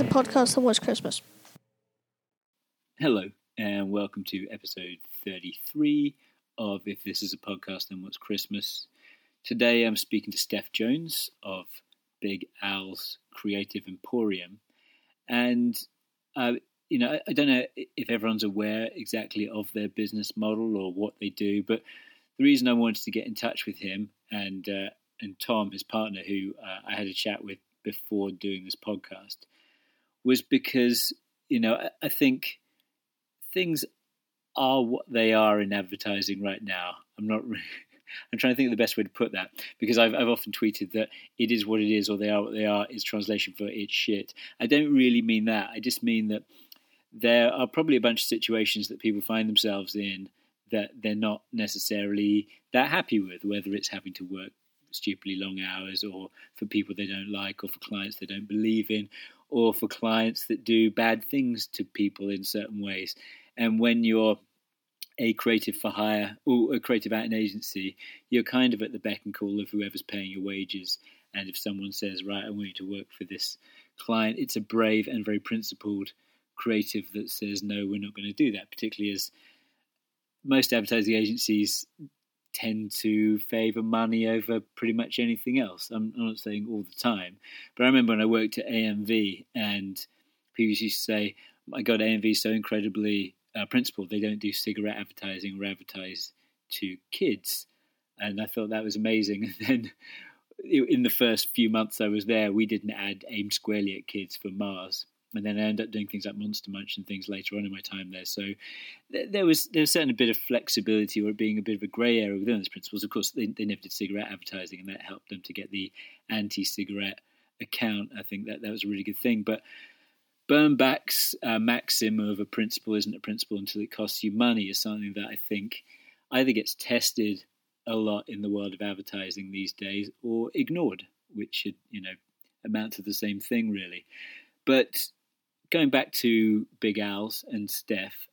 a podcast that was Christmas. Hello, and welcome to episode 33 of If This Is a Podcast, Then What's Christmas? Today I'm speaking to Steph Jones of Big Al's Creative Emporium. And, I don't know if everyone's aware exactly of their business model or what they do, but the reason I wanted to get in touch with him and Tom, his partner, who I had a chat with before doing this podcast, was because, I think things are what they are in advertising right now. I'm trying to think of the best way to put that, because I've often tweeted that it is what it is, or they are what they are, is translation for it's shit. I don't really mean that. I just mean that there are probably a bunch of situations that people find themselves in that they're not necessarily that happy with, whether it's having to work stupidly long hours, or for people they don't like, or for clients they don't believe in, or for clients that do bad things to people in certain ways. And when you're a creative for hire or a creative at an agency, you're kind of at the beck and call of whoever's paying your wages. And if someone says, right, I want you to work for this client, it's a brave and very principled creative that says, no, we're not going to do that, particularly as most advertising agencies tend to favour money over pretty much anything else. I'm not saying all the time, but I remember when I worked at AMV and people used to say, my God, AMV is so incredibly principled. They don't do cigarette advertising or advertise to kids. And I thought that was amazing. And then in the first few months I was there, we did an ad aimed squarely at kids for Mars. And then I ended up doing things like Monster Munch and things later on in my time there. So there was certainly a bit of flexibility, or it being a bit of a grey area within those principles. Of course, they never did cigarette advertising, and that helped them to get the anti-cigarette account. I think that was a really good thing. But Bernbach's maxim of a principle isn't a principle until it costs you money is something that I think either gets tested a lot in the world of advertising these days, or ignored, which should, amount to the same thing, really. But going back to Big Al's and Steph,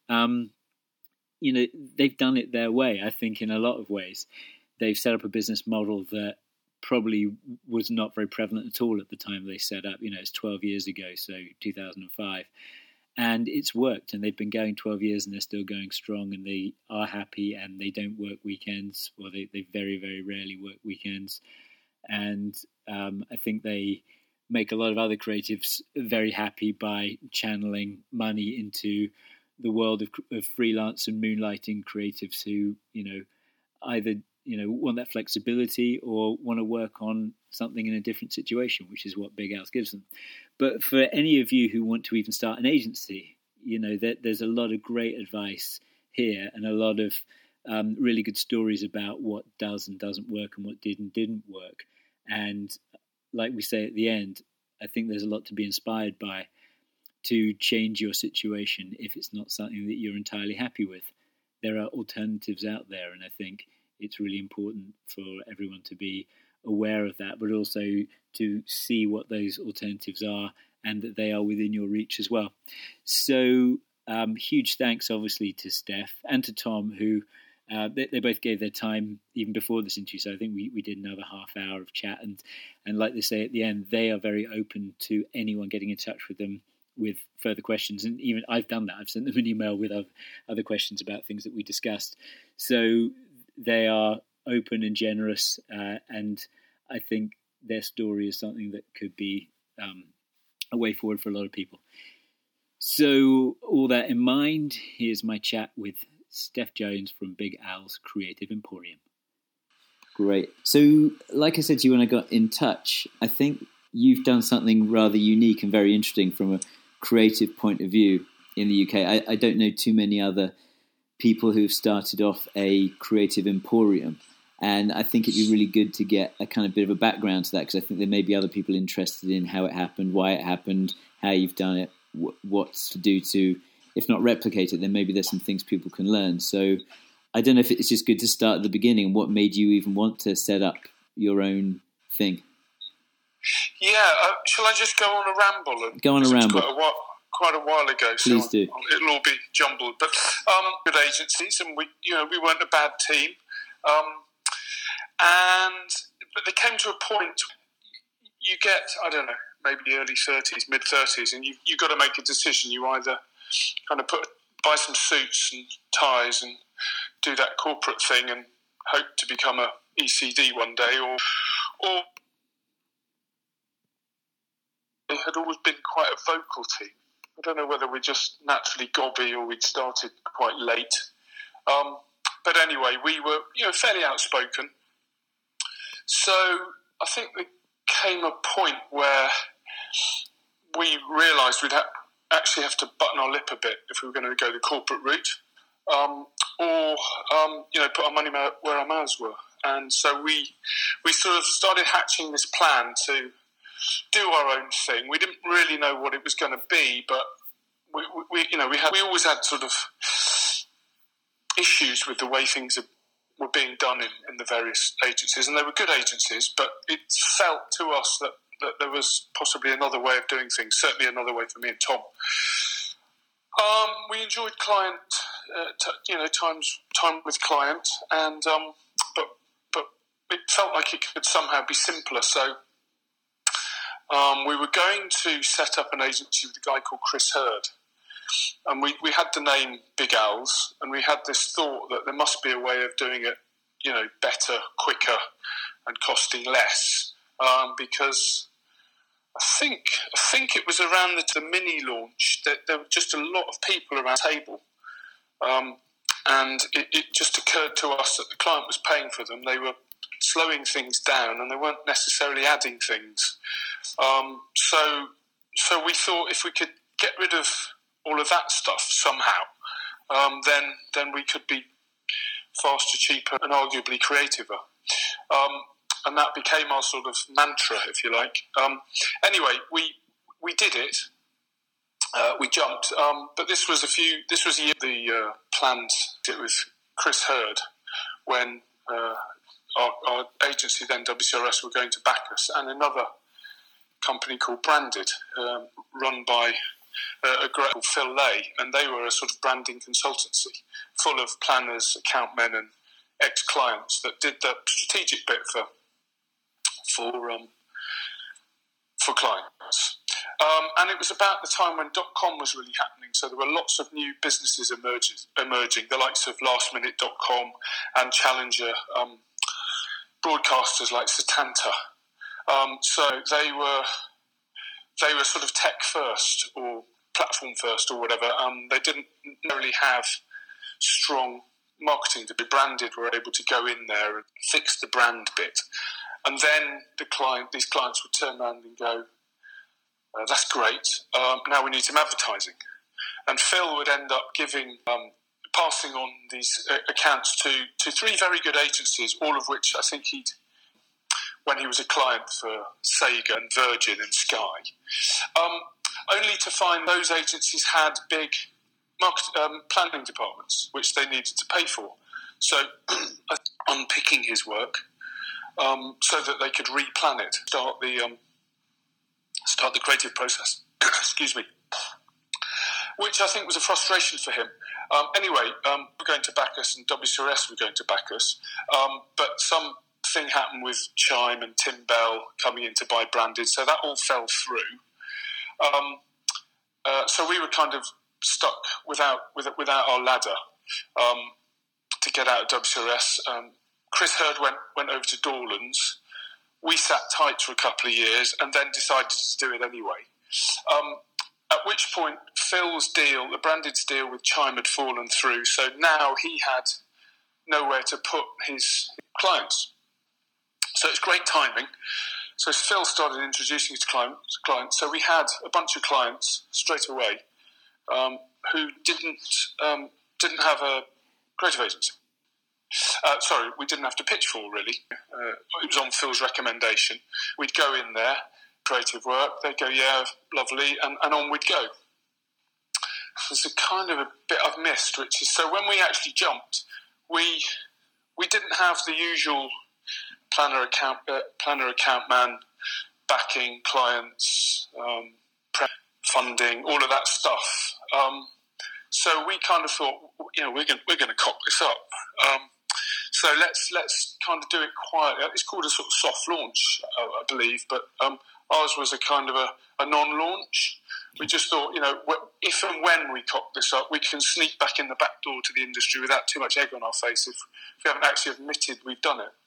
they've done it their way, I think, in a lot of ways. They've set up a business model that probably was not very prevalent at all at the time they set up. It's 12 years ago, so 2005. And it's worked, and they've been going 12 years, and they're still going strong, and they are happy, and they don't work weekends, or they very, very rarely work weekends. And I think they make a lot of other creatives very happy by channeling money into the world of freelance and moonlighting creatives who, either, want that flexibility or want to work on something in a different situation, which is what Big Al's gives them. But for any of you who want to even start an agency, there's a lot of great advice here, and a lot of really good stories about what does and doesn't work, and what did and didn't work. And like we say at the end, I think there's a lot to be inspired by to change your situation if it's not something that you're entirely happy with. There are alternatives out there, and I think it's really important for everyone to be aware of that, but also to see what those alternatives are and that they are within your reach as well. So huge thanks, obviously, to Steph and to Tom, who they both gave their time even before this interview. So I think we did another half hour of chat. And like they say at the end, they are very open to anyone getting in touch with them with further questions. And even I've done that. I've sent them an email with other questions about things that we discussed. So they are open and generous. And I think their story is something that could be a way forward for a lot of people. So all that in mind, here's my chat with Steph Jones from Big Al's Creative Emporium. Great. So, like I said to you when I got in touch, I think you've done something rather unique and very interesting from a creative point of view in the UK. I don't know too many other people who've started off a creative emporium, and I think it'd be really good to get a kind of bit of a background to that, because I think there may be other people interested in how it happened, why it happened, how you've done it, what's to do to, if not replicate it, then maybe there's some things people can learn. So I don't know if it's just good to start at the beginning. What made you even want to set up your own thing? Yeah, shall I just go on a ramble? Go on a ramble. Quite a while ago, Please do. It'll all be jumbled. But good agencies, and we weren't a bad team. But there came to a point you get, I don't know, maybe early 30s, mid 30s, and you've got to make a decision. You either kind of buy some suits and ties and do that corporate thing and hope to become a ECD one day, or it had always been quite a vocal team. I don't know whether we're just naturally gobby or we'd started quite late. But anyway, we were fairly outspoken. So I think there came a point where we realised we'd actually have to button our lip a bit if we were going to go the corporate route, or put our money where our mouths were. And so we sort of started hatching this plan to do our own thing. We didn't really know what it was going to be, but we always had sort of issues with the way things were being done in the various agencies, and they were good agencies, but it felt to us that there was possibly another way of doing things, certainly another way for me and Tom. We enjoyed client, time with client, and but it felt like it could somehow be simpler. So we were going to set up an agency with a guy called Chris Hurd, and we had the name Big Owls, and we had this thought that there must be a way of doing it, better, quicker, and costing less, because I think it was around the mini launch that there were just a lot of people around the table, and it just occurred to us that the client was paying for them. They were slowing things down, and they weren't necessarily adding things. So we thought if we could get rid of all of that stuff somehow, then we could be faster, cheaper, and arguably creativer. And that became our sort of mantra, if you like. Anyway, we did it. We jumped, but this was a year the plans did with Chris Hurd when our agency then WCRS were going to back us, and another company called Branded, run by a great called Phil Lay, and they were a sort of branding consultancy full of planners, account men, and ex-clients that did the strategic bit for clients. And it was about the time when .com was really happening, so there were lots of new businesses emerging, the likes of lastminute.com and Challenger, broadcasters like Setanta. So they were sort of tech first or platform first or whatever. They didn't really have strong marketing to be branded. Were able to go in there and fix the brand bit, and then these clients would turn around and go, "That's great. Now we need some advertising." And Phil would end up passing on these accounts to three very good agencies, all of which I think when he was a client for Sega and Virgin and Sky, only to find those agencies had big planning departments, which they needed to pay for. So unpicking his work so that they could replan it, start the creative process. Excuse me. Which I think was a frustration for him. Anyway, we're going to back us, and WCRS were going to back us, but something happened with Chime and Tim Bell coming in to buy Branded, so that all fell through. So we were kind of stuck without our ladder to get out of WCRS. Chris Hurd went over to Dorlands. We sat tight for a couple of years and then decided to do it anyway. At which point, the Branded's deal with Chime had fallen through, so now he had nowhere to put his clients. So it's great timing. So Phil started introducing his clients. So we had a bunch of clients straight away who didn't have a creative agency. We didn't have to pitch for, really. It was on Phil's recommendation. We'd go in there, creative work, they'd go, yeah, lovely, and on we'd go. There's a kind of a bit I've missed, which is, so when we actually jumped, we didn't have the usual planner account man backing clients, funding, all of that stuff. So we kind of thought, we're going to cock this up. So let's kind of do it quietly. It's called a sort of soft launch, I believe, but ours was a kind of a non-launch. We just thought, if and when we cock this up, we can sneak back in the back door to the industry without too much egg on our face if we haven't actually admitted we've done it.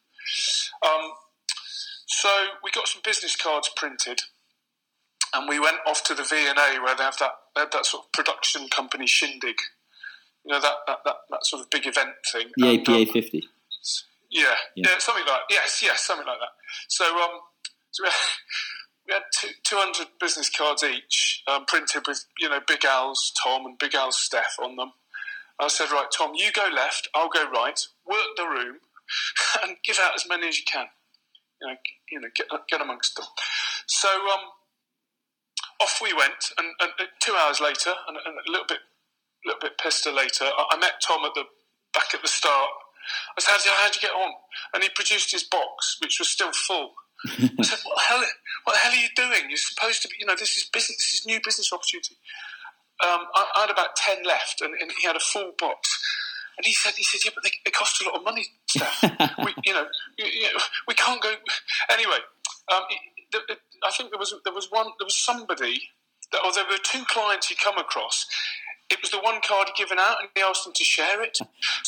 So we got some business cards printed, and we went off to the V&A where they have that sort of production company shindig. That sort of big event thing. The APA 50. Yeah, something like that. Yes, something like that. So we had 200 business cards each, printed with Big Al's Tom and Big Al's Steph on them. I said, right, Tom, you go left, I'll go right. Work the room and give out as many as you can. Get amongst them. So off we went, and 2 hours later, and a little bit pissed later, I met Tom back at the start. I said, how'd you get on? And he produced his box, which was still full. I said, what the hell are you doing? You're supposed to be, this is business, this is new business opportunity. I had about 10 left, and he had a full box. And he said, yeah, but they cost a lot of money, Steph. We can't go. Anyway, I think there was somebody there were two clients he come across. It was the one card he'd given out, and he asked them to share it.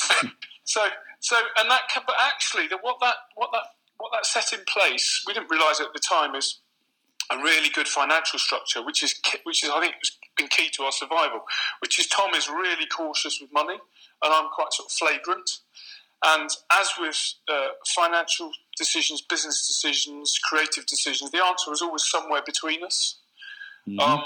But actually, what that set in place, we didn't realise at the time, is a really good financial structure, which is I think has been key to our survival. Which is Tom is really cautious with money, and I'm quite sort of flagrant. And as with financial decisions, business decisions, creative decisions, the answer was always somewhere between us. Mm-hmm.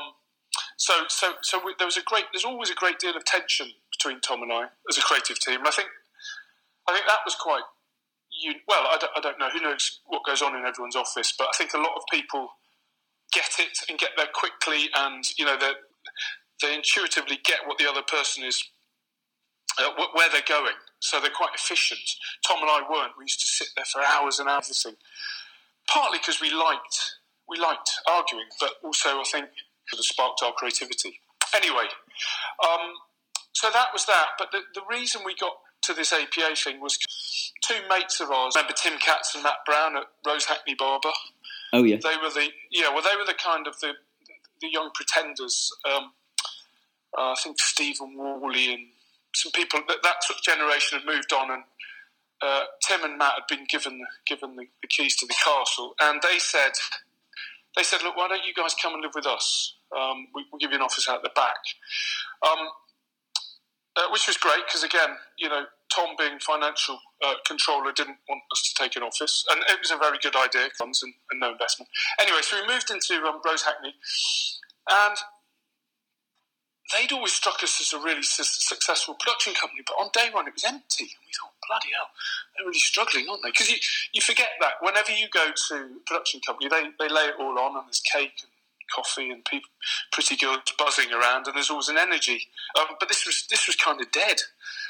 There's always a great deal of tension between Tom and I as a creative team. And I think that was quite. I don't know. Who knows what goes on in everyone's office? But I think a lot of people get it and get there quickly, and they intuitively get what the other person is, where they're going. So they're quite efficient. Tom and I weren't. We used to sit there for hours and hours, partly because we liked arguing, but also I think it sparked our creativity. Anyway, so that was that. But the reason we got to this APA thing was two mates of ours. Remember Tim Katz and Matt Brown at Rose Hackney Barber? Oh yeah. They were the kind of the young pretenders. I think Stephen Worley and some people that sort of generation had moved on, and Tim and Matt had been given the keys to the castle, and they said, look, why don't you guys come and live with us? We'll give you an office out the back. Which was great because, again, Tom being financial controller didn't want us to take an office, and it was a very good idea, funds and no investment. Anyway, so we moved into Rose Hackney, and they'd always struck us as a really successful production company, but on day one it was empty, and we thought, bloody hell, they're really struggling, aren't they? Because you forget that whenever you go to a production company, they lay it all on, and there's cake and coffee and pretty girls buzzing around, and there's always an energy. But this was kind of dead.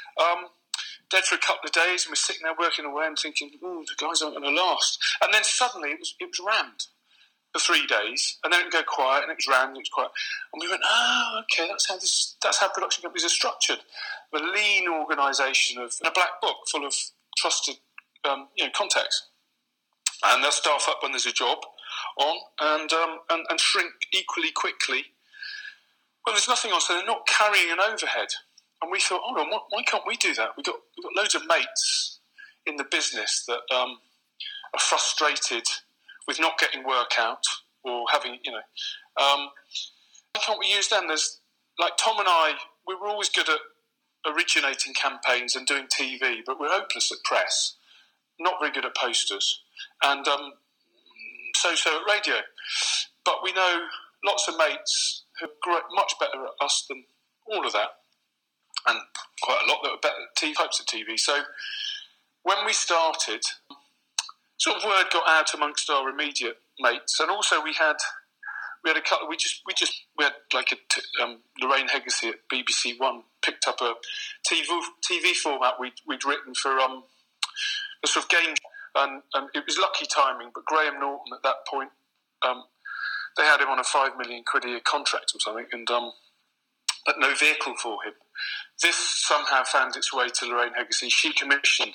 Dead for a couple of days, and we're sitting there working away and thinking, the guys aren't going to last. And then suddenly it was rammed for 3 days, and then it would go quiet, and it was rammed, and it was quiet. And we went, okay, that's how production companies are structured. A lean organisation of a black book full of trusted contacts. And they'll staff up when there's a job on, and shrink equally quickly when there's nothing on, so they're not carrying an overhead. And we thought, hold on, why can't we do that? We've got loads of mates in the business that are frustrated with not getting work out or having, why can't we use them? There's, like Tom and I, we were always good at originating campaigns and doing TV, but we're hopeless at press, not very good at posters, and so-so at radio. But we know lots of mates who are much better at us than all of that, and quite a lot that are better at types of TV. So when we started, sort of word got out amongst our immediate mates, and also we had a couple. We had like Lorraine Hegarty at BBC One picked up a TV format we'd written for a sort of game, and it was lucky timing. But Graham Norton at that point, they had him on a £5 million a year contract or something, and but no vehicle for him. This somehow found its way to Lorraine Hegarty. She commissioned it,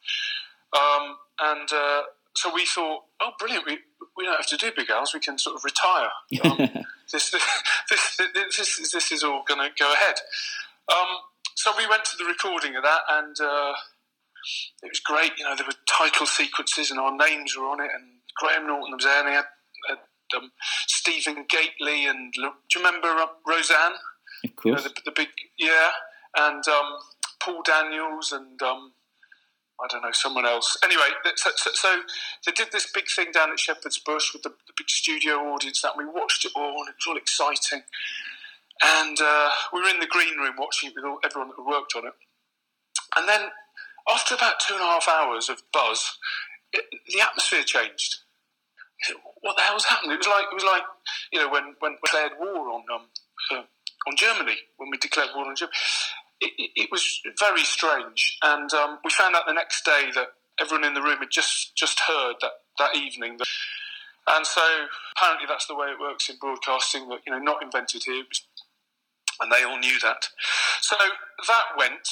So we thought, oh, brilliant! We don't have to do Big Al's. We can sort of retire. This is all going to go ahead. So we went to the recording of that, and it was great. You know, there were title sequences, and our names were on it, and Graham Norton was there, and they had Stephen Gately, and do you remember Roseanne? Of course. You know, the big, and Paul Daniels, and I don't know, someone else. Anyway, so they did this big thing down at Shepherd's Bush with the big studio audience, that we watched it all, and it was all exciting. And we were in the green room watching it with everyone that had worked on it. And then, after about 2.5 hours of buzz, the atmosphere changed. What the hell was happening? It was like you know, when we declared war on Germany, when we declared war on Germany. It was very strange, and we found out the next day that everyone in the room had just heard that evening. And so apparently that's the way it works in broadcasting, that, you know, not invented here, and they all knew that. So that went.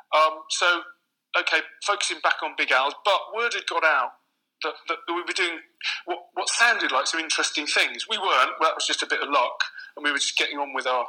Okay, focusing back on Big Al's, but word had got out that we were doing what sounded like some interesting things. We weren't. Well, that was just a bit of luck, and we were just getting on with our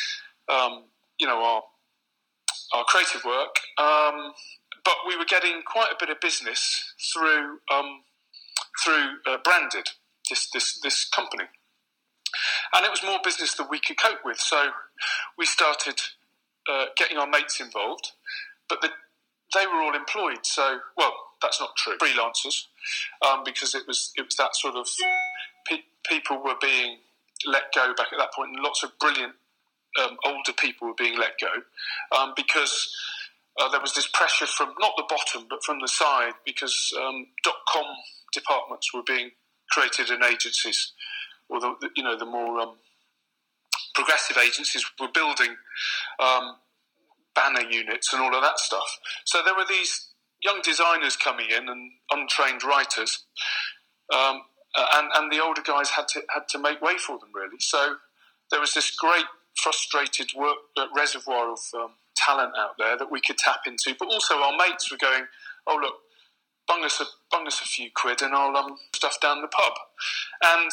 creative work. But we were getting quite a bit of business through Branded, this company, and it was more business than we could cope with. So we started getting our mates involved, but they were all employed. So, well, that's not true. Freelancers, because it was that sort of people were being let go back at that point, and lots of brilliant older people were being let go because there was this pressure from not the bottom but from the side, because .com departments were being created in agencies, or the more progressive agencies were building banner units and all of that stuff. So there were these young designers coming in and untrained writers, and the older guys had to make way for them, really. So there was this great frustrated reservoir of talent out there that we could tap into, but also our mates were going, oh look, bung us a few quid and I'll stuff down the pub. And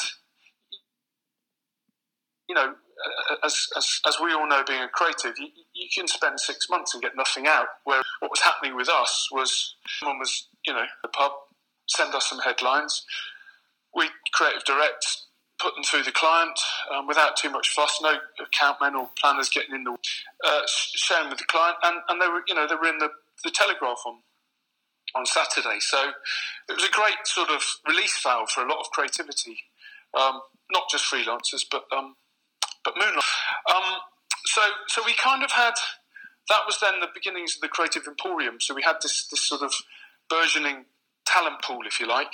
you know, as we all know, being a creative, you can spend 6 months and get nothing out. Where what was happening with us was someone was, you know, the pub, send us some headlines, we creative direct, put them through the client without too much fuss, no account men or planners getting in the sharing with the client, and they were in the Telegraph on Saturday. So it was a great sort of release valve for a lot of creativity, not just freelancers, but Moonlight. So we kind of had, that was then the beginnings of the Creative Emporium. So we had this sort of burgeoning talent pool, if you like.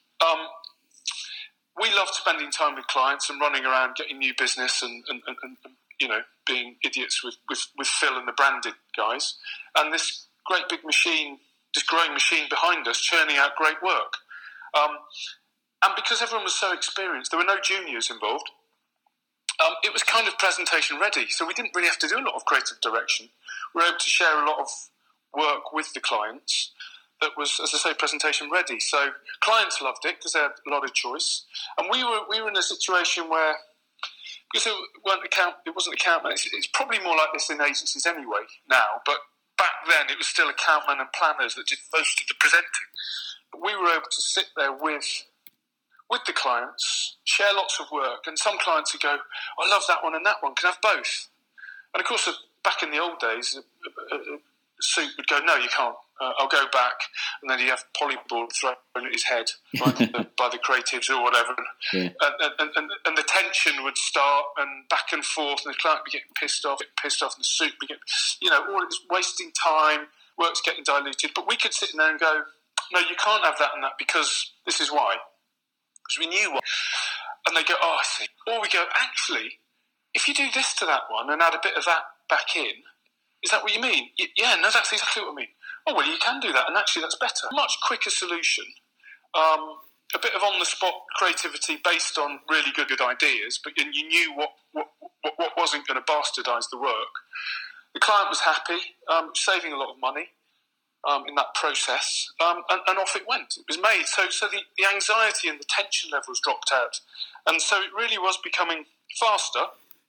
We loved spending time with clients and running around getting new business and you know, being idiots with Phil and the Branded guys. And this great big machine, this growing machine behind us, churning out great work. And because everyone was so experienced, there were no juniors involved. It was kind of presentation ready, so we didn't really have to do a lot of creative direction. We were able to share a lot of work with the clients that was, as I say, presentation ready. So clients loved it because they had a lot of choice, and we were in a situation where, because it wasn't account man. It's probably more like this in agencies anyway now, but back then it was still account man and planners that did most of the presenting. But we were able to sit there with the clients, share lots of work, and some clients would go, I love that one and that one, can I have both? And of course, back in the old days, a suit would go, no, you can't, I'll go back, and then he'd have polyboard thrown at his head by the creatives or whatever, yeah. and the tension would start, and back and forth, and the client would be getting pissed off, and the suit would get, you know, all it's wasting time, work's getting diluted, but we could sit in there and go, no, you can't have that and that, because this is why. Because we knew what, and they go, oh, I see. Or we go, actually, if you do this to that one and add a bit of that back in, is that what you mean? Yeah, no, that's exactly what I mean. Oh, well, you can do that, and actually that's better. Much quicker solution. A bit of on-the-spot creativity based on really good ideas, but you knew what wasn't going to bastardise the work. The client was happy, saving a lot of money, in that process, and off it went. It was made. So the anxiety and the tension levels dropped out, and so it really was becoming faster,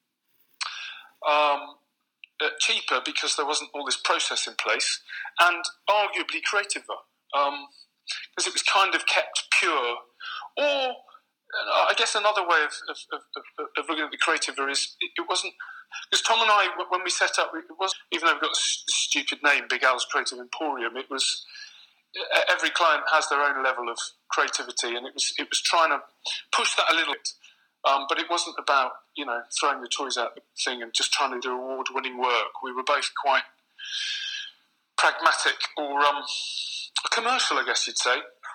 cheaper because there wasn't all this process in place, and arguably creativer, because it was kind of kept pure. Or I guess another way of looking at the creativer is it wasn't, because Tom and I, when we set up, it was, even though we've got a stupid name, Big Al's Creative Emporium, it was, every client has their own level of creativity, and it was trying to push that a little bit, but it wasn't about, throwing the toys out the thing and just trying to do award-winning work. We were both quite pragmatic, or commercial, I guess you'd say.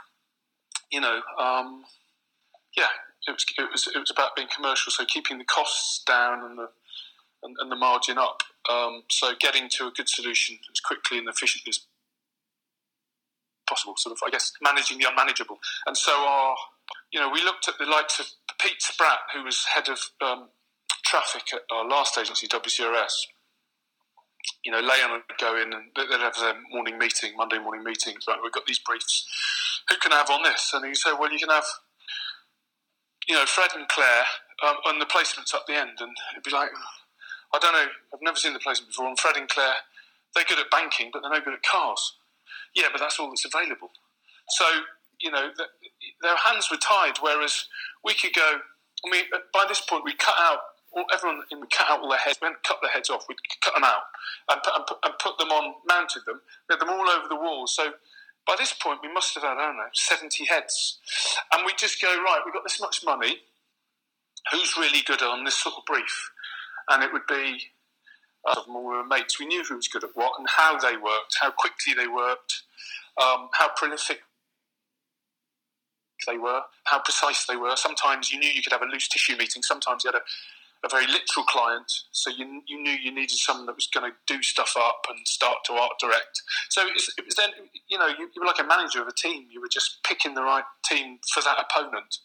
It was about being commercial, so keeping the costs down and the margin up. So getting to a good solution as quickly and efficiently as possible, sort of, I guess, managing the unmanageable. And so we looked at the likes of Pete Spratt, who was head of traffic at our last agency, WCRS. Leon would go in and they'd have their morning meeting, Monday morning meetings. Right, we've got these briefs. Who can I have on this? And he'd say, well, you can have, Fred and Claire, and the placements up the end. And it'd be like, I don't know, I've never seen the placement before. And Fred and Claire, they're good at banking, but they're no good at cars. Yeah, but that's all that's available. So, their hands were tied, whereas we could go, by this point, we cut out, we cut out all their heads. We hadn't cut their heads off. We'd cut them out and put them on, mounted them. We had them all over the wall. So by this point, we must have had, 70 heads. And we'd just go, right, we've got this much money. Who's really good on this sort of brief? And it would be, we were mates. We knew who was good at what and how they worked, how quickly they worked, how prolific they were, how precise they were. Sometimes you knew you could have a loose tissue meeting. Sometimes you had a very literal client, so you knew you needed someone that was going to do stuff up and start to art direct. So it was then, you were like a manager of a team. You were just picking the right team for that opponent.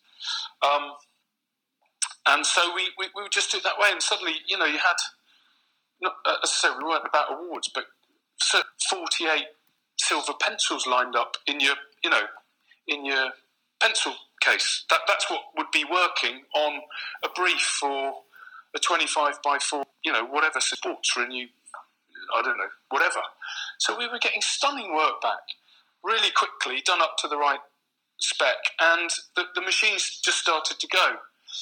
And so we would just do it that way, and suddenly, you had, as I say, we weren't about awards, but 48 silver pencils lined up in your pencil case. That's what would be working on a brief for a 25 by 4, whatever, sports for a new, I don't know, whatever. So we were getting stunning work back really quickly, done up to the right spec, and the machines just started to go.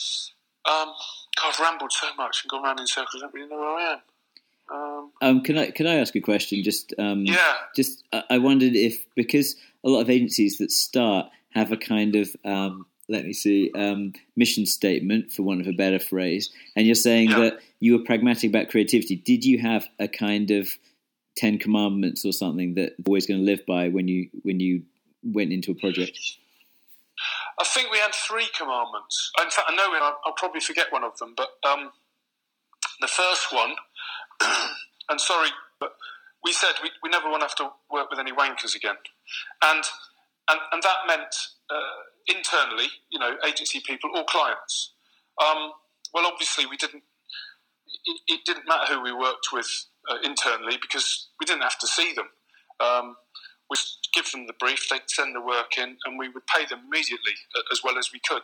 I've rambled so much and gone round in circles, I don't really know where I am. Can I ask a question? Yeah. I wondered if, because a lot of agencies that start have a kind of mission statement, for want of a better phrase, and you're saying that you were pragmatic about creativity. Did you have a kind of 10 commandments or something that you're always going to live by when you went into a project? I think we had 3 commandments. In fact, I know I'll probably forget one of them, but the first one, and sorry, but we said we never want to have to work with any wankers again. And that meant internally, agency people or clients. Well, obviously, we didn't. It didn't matter who we worked with internally, because we didn't have to see them. We'd give them the brief, they'd send the work in, and we would pay them immediately as well as we could.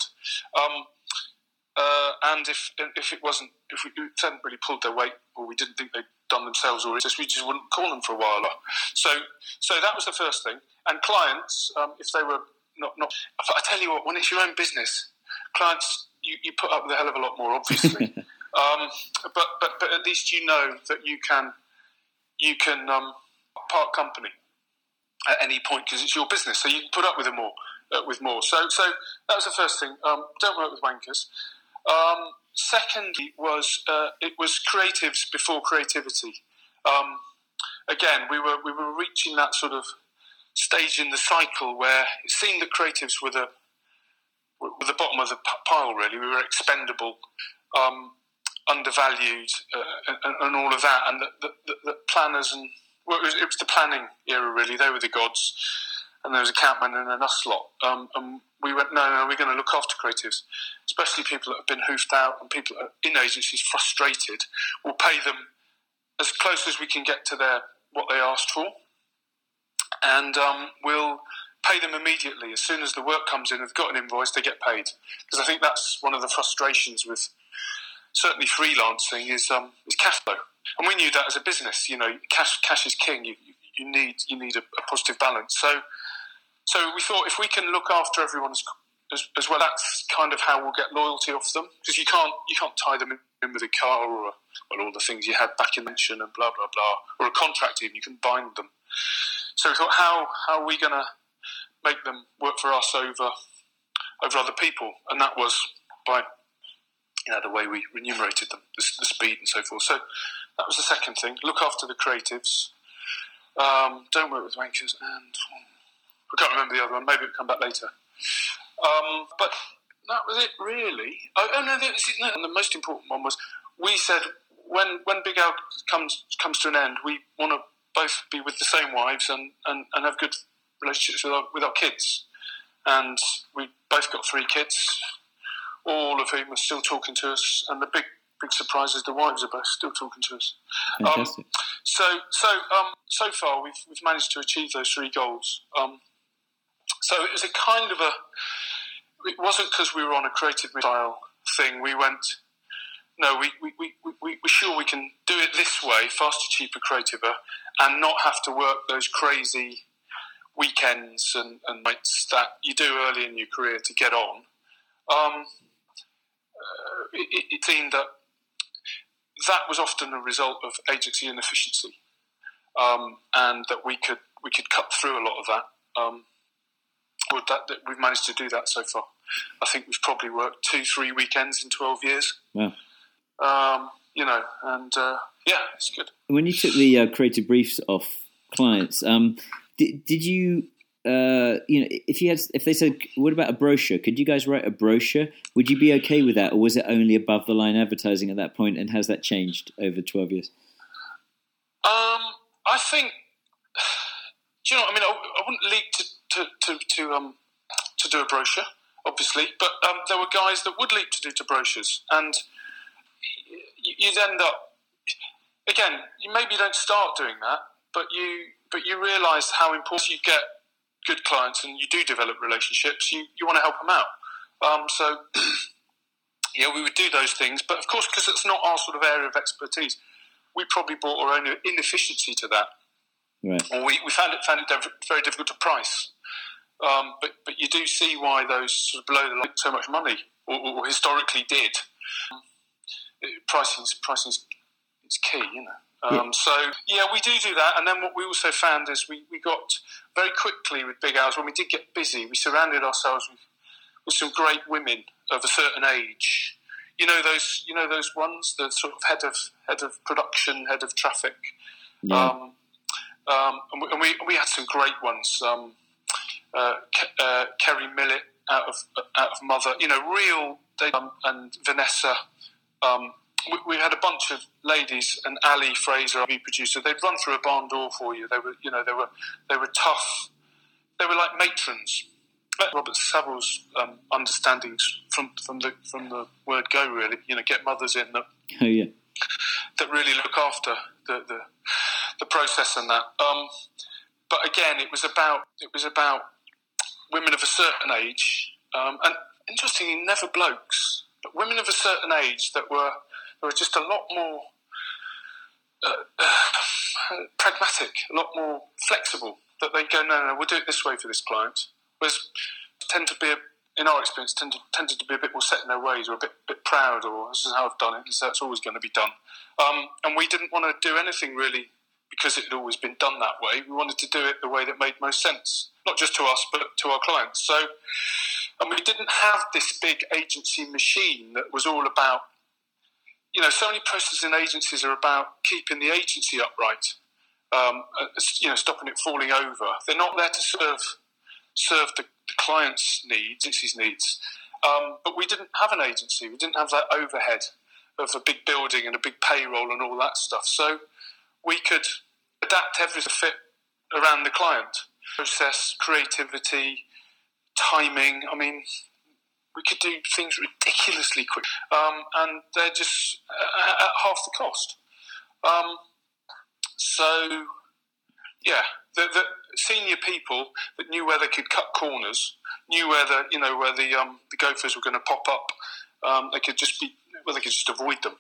And if we hadn't really pulled their weight, or we didn't think they'd done themselves, or we just wouldn't call them for a while. So that was the first thing. And clients, if they were not, I tell you what, when it's your own business, clients, you put up with a hell of a lot more, obviously. But at least you know that you can part company at any point, because it's your business, so you can put up with more. So that was the first thing. Don't work with wankers. Secondly was it was creatives before creativity. Again, we were reaching that sort of stage in the cycle where it seemed that creatives were the bottom of the pile. Really, we were expendable, undervalued, and all of that. And the planners and it was the planning era, really. They were the gods, and there was accountman and us lot. And we went, no, we're going to look after creatives, especially people that have been hoofed out and people that are in agencies frustrated. We'll pay them as close as we can get to what they asked for. and we'll pay them immediately as soon as the work comes in. If they've got an invoice, they get paid. Because I think that's one of the frustrations with certainly freelancing is cash flow, and we knew that as a business. Cash is king. You need a positive balance. So we thought if we can look after everyone as well, that's kind of how we'll get loyalty off them, because you can't tie them in with a car or all the things you had back in mention and blah blah blah, or a contract even. You can bind them. So we thought, how are we going to make them work for us over other people? And that was by the way we remunerated them, the speed and so forth. So that was the second thing. Look after the creatives. Don't work with wankers, and I can't remember the other one. Maybe it'll come back later. But that was it, really. And the most important one was, we said when Big Al comes to an end, we want to both be with the same wives and have good relationships with our kids. And we both got 3 kids, all of whom are still talking to us. And the big surprise is the wives are both still talking to us. Fantastic. So far we've managed to achieve those 3 goals. So it was a kind of it wasn't because we were on a creative style thing. We went, no, we're sure we can do it this way, faster, cheaper, creativer, and not have to work those crazy weekends and nights that you do early in your career to get on. It seemed that was often a result of agency inefficiency, and that we could cut through a lot of that. That we've managed to do that so far. I think we've probably worked 2-3 weekends in 12 years. Wow. It's good. When you took the creative briefs off clients, did you, if they said, what about a brochure? Could you guys write a brochure? Would you be okay with that, or was it only above the line advertising at that point? And has that changed over 12 years? I think. Do you know? I mean, I wouldn't leap to do a brochure, obviously, but there were guys that would leap to brochures, and you'd end up again. You maybe don't start doing that, but you realise how important you get good clients, and you do develop relationships. You want to help them out. We would do those things, but of course, because it's not our sort of area of expertise, we probably brought our own inefficiency to that. Right. Or we found it very difficult to price. But you do see why those sort of below the line so much money, or historically did. Pricing is key, we do that. And then what we also found is we got very quickly with Big Al's, when we did get busy, we surrounded ourselves with some great women of a certain age. You know those ones, the sort of head of production, head of traffic. Yeah. And we had some great ones. Kerry Millett out of Mother, and Vanessa. We had a bunch of ladies, and Ali Fraser, our producer. They'd run through a barn door for you. They were tough. They were like matrons. Robert Saville's understandings from the word go, really. Get mothers in that. Oh yeah. That really look after the process and that. But again, it was about women of a certain age, and interestingly, never blokes, but women of a certain age that were just a lot more pragmatic, a lot more flexible. That they go, no, we'll do it this way for this client. Whereas in our experience, tended to be a bit more set in their ways, or a bit proud, or this is how I've done it, so it's always going to be done. And we didn't want to do anything really because it had always been done that way. We wanted to do it the way that made most sense, not just to us, but to our clients. And we didn't have this big agency machine that was all about, so many processes in agencies are about keeping the agency upright, stopping it falling over. They're not there to serve the client's needs, agency's needs. But we didn't have an agency. We didn't have that overhead of a big building and a big payroll and all that stuff. So we could adapt everything to fit around the client. Process, creativity, timing. I mean, we could do things ridiculously quick, and they're just at half the cost. the senior people that knew where they could cut corners, knew where the gophers were going to pop up. They could just avoid them.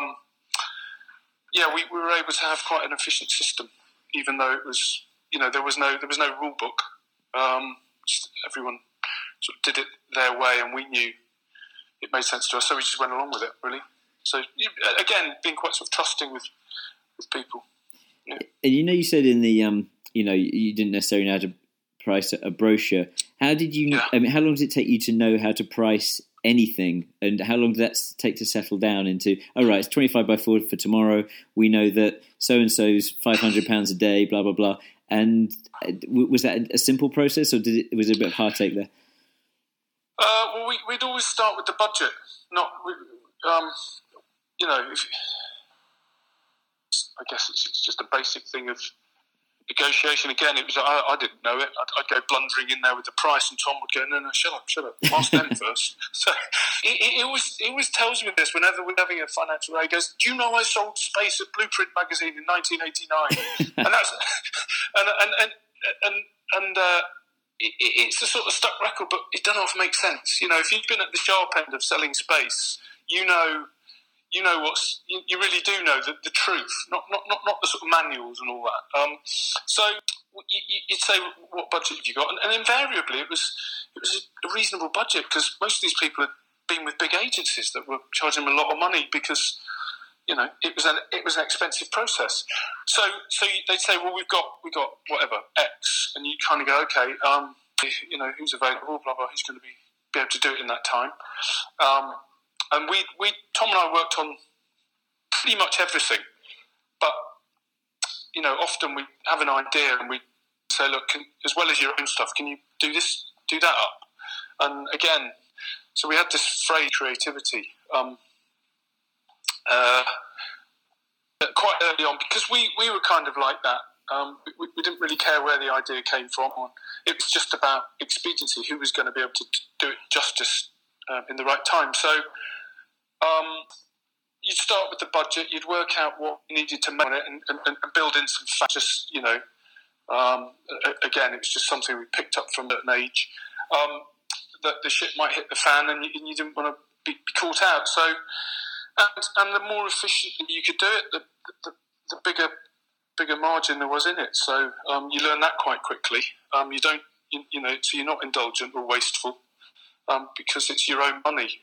We were able to have quite an efficient system, even though it was, there was no rule book. Everyone sort of did it their way, and we knew it made sense to us, so we just went along with it, really. So again, being quite sort of trusting with people. Yeah. And you said in the you didn't necessarily know how to price a brochure. How did you? Yeah. I mean, how long does it take you to know how to price anything, and how long does that take to settle down into? Oh, right, it's 25 by 40 for tomorrow. We know that so and so's £500 a day. Blah blah blah. And was that a simple process, or was it a bit of heartache there? Well, we'd always start with the budget. I guess it's just a basic thing of negotiation. Again, it was I didn't know it. I'd go blundering in there with the price, and Tom would go, "No, shut up. Ask them first." So he always tells me this whenever we're having a financial day. He goes, "Do you know I sold space at Blueprint magazine in 1989?" and that's it's a sort of stuck record, but it doesn't often make sense. If you've been at the sharp end of selling space, you know you really do know the truth, not the sort of manuals and all that. So you'd say, what budget have you got? And invariably it was a reasonable budget, because most of these people had been with big agencies that were charging them a lot of money, because it was an expensive process. So they'd say, well, we've got whatever X, and you kind of go, okay, who's available, blah blah, who's going to be able to do it in that time. And Tom and I worked on pretty much everything, but often we have an idea and we say, look, as well as your own stuff, can you do this, do that up? And again, so we had this phrase, creativity, quite early on, because we were kind of like that. We didn't really care where the idea came from. It was just about expediency, who was going to be able to do it justice in the right time. So you'd start with the budget, you'd work out what you needed to make on it, and build in some factors. Again, it was just something we picked up from an age, that the shit might hit the fan, and you didn't want to be caught out. So, and the more efficiently you could do it, the bigger margin there was in it. So you learn that quite quickly. You don't, so you're not indulgent or wasteful, because it's your own money.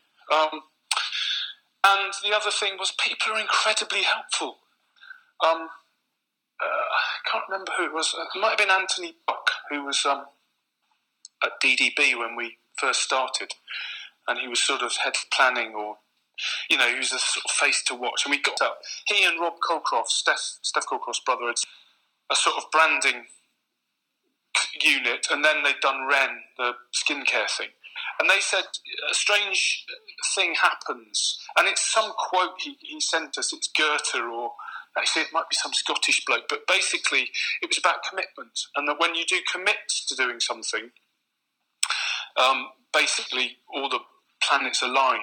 And the other thing was, people are incredibly helpful. I can't remember who it was. It might have been Anthony Buck, who was at DDB when we first started, and he was sort of head of planning, or he was a sort of face to watch. And we got up. He and Rob Colcroft, Steph Colcroft's brother, had a sort of branding unit, and then they'd done Ren, the skincare thing. And they said a strange thing happens, and it's some quote he sent us. It's Goethe, or actually it might be some Scottish bloke, but basically it was about commitment, and that when you do commit to doing something, basically all the planets align.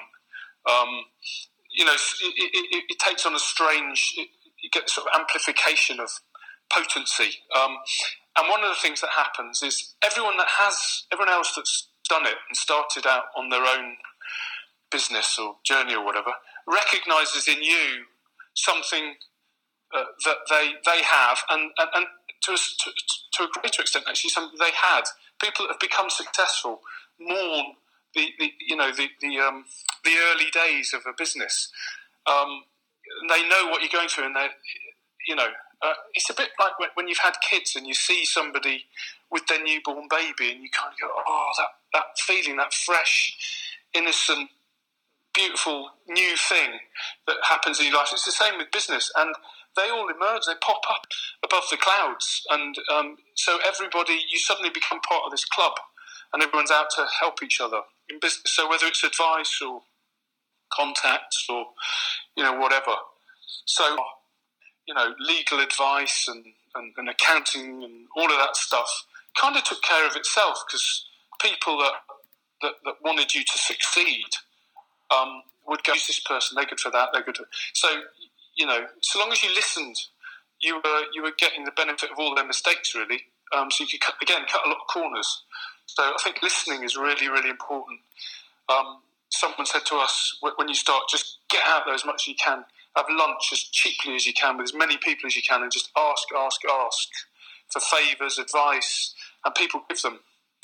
It takes on a strange. You get sort of amplification of potency, and one of the things that happens is everyone else that's done it and started out on their own business or journey or whatever recognises in you something that they have, and to a greater extent actually something they had. People that have become successful mourn the early days of a business. They know what you're going through, and it's a bit like when you've had kids and you see somebody with their newborn baby, and you kind of go, oh, that feeling, that fresh, innocent, beautiful new thing that happens in your life. It's the same with business, and they all emerge, they pop up above the clouds, and so everybody, you suddenly become part of this club, and everyone's out to help each other in business. So whether it's advice or contacts or whatever, so legal advice and accounting and all of that stuff kind of took care of itself, because people that wanted you to succeed would go, use this person, they're good for that, they're good for... So so long as you listened, you were getting the benefit of all their mistakes, really. so you could cut a lot of corners. So I think listening is really, really important. Someone said to us, when you start, just get out there as much as you can, have lunch as cheaply as you can with as many people as you can, and just ask for favours, advice, and people give them.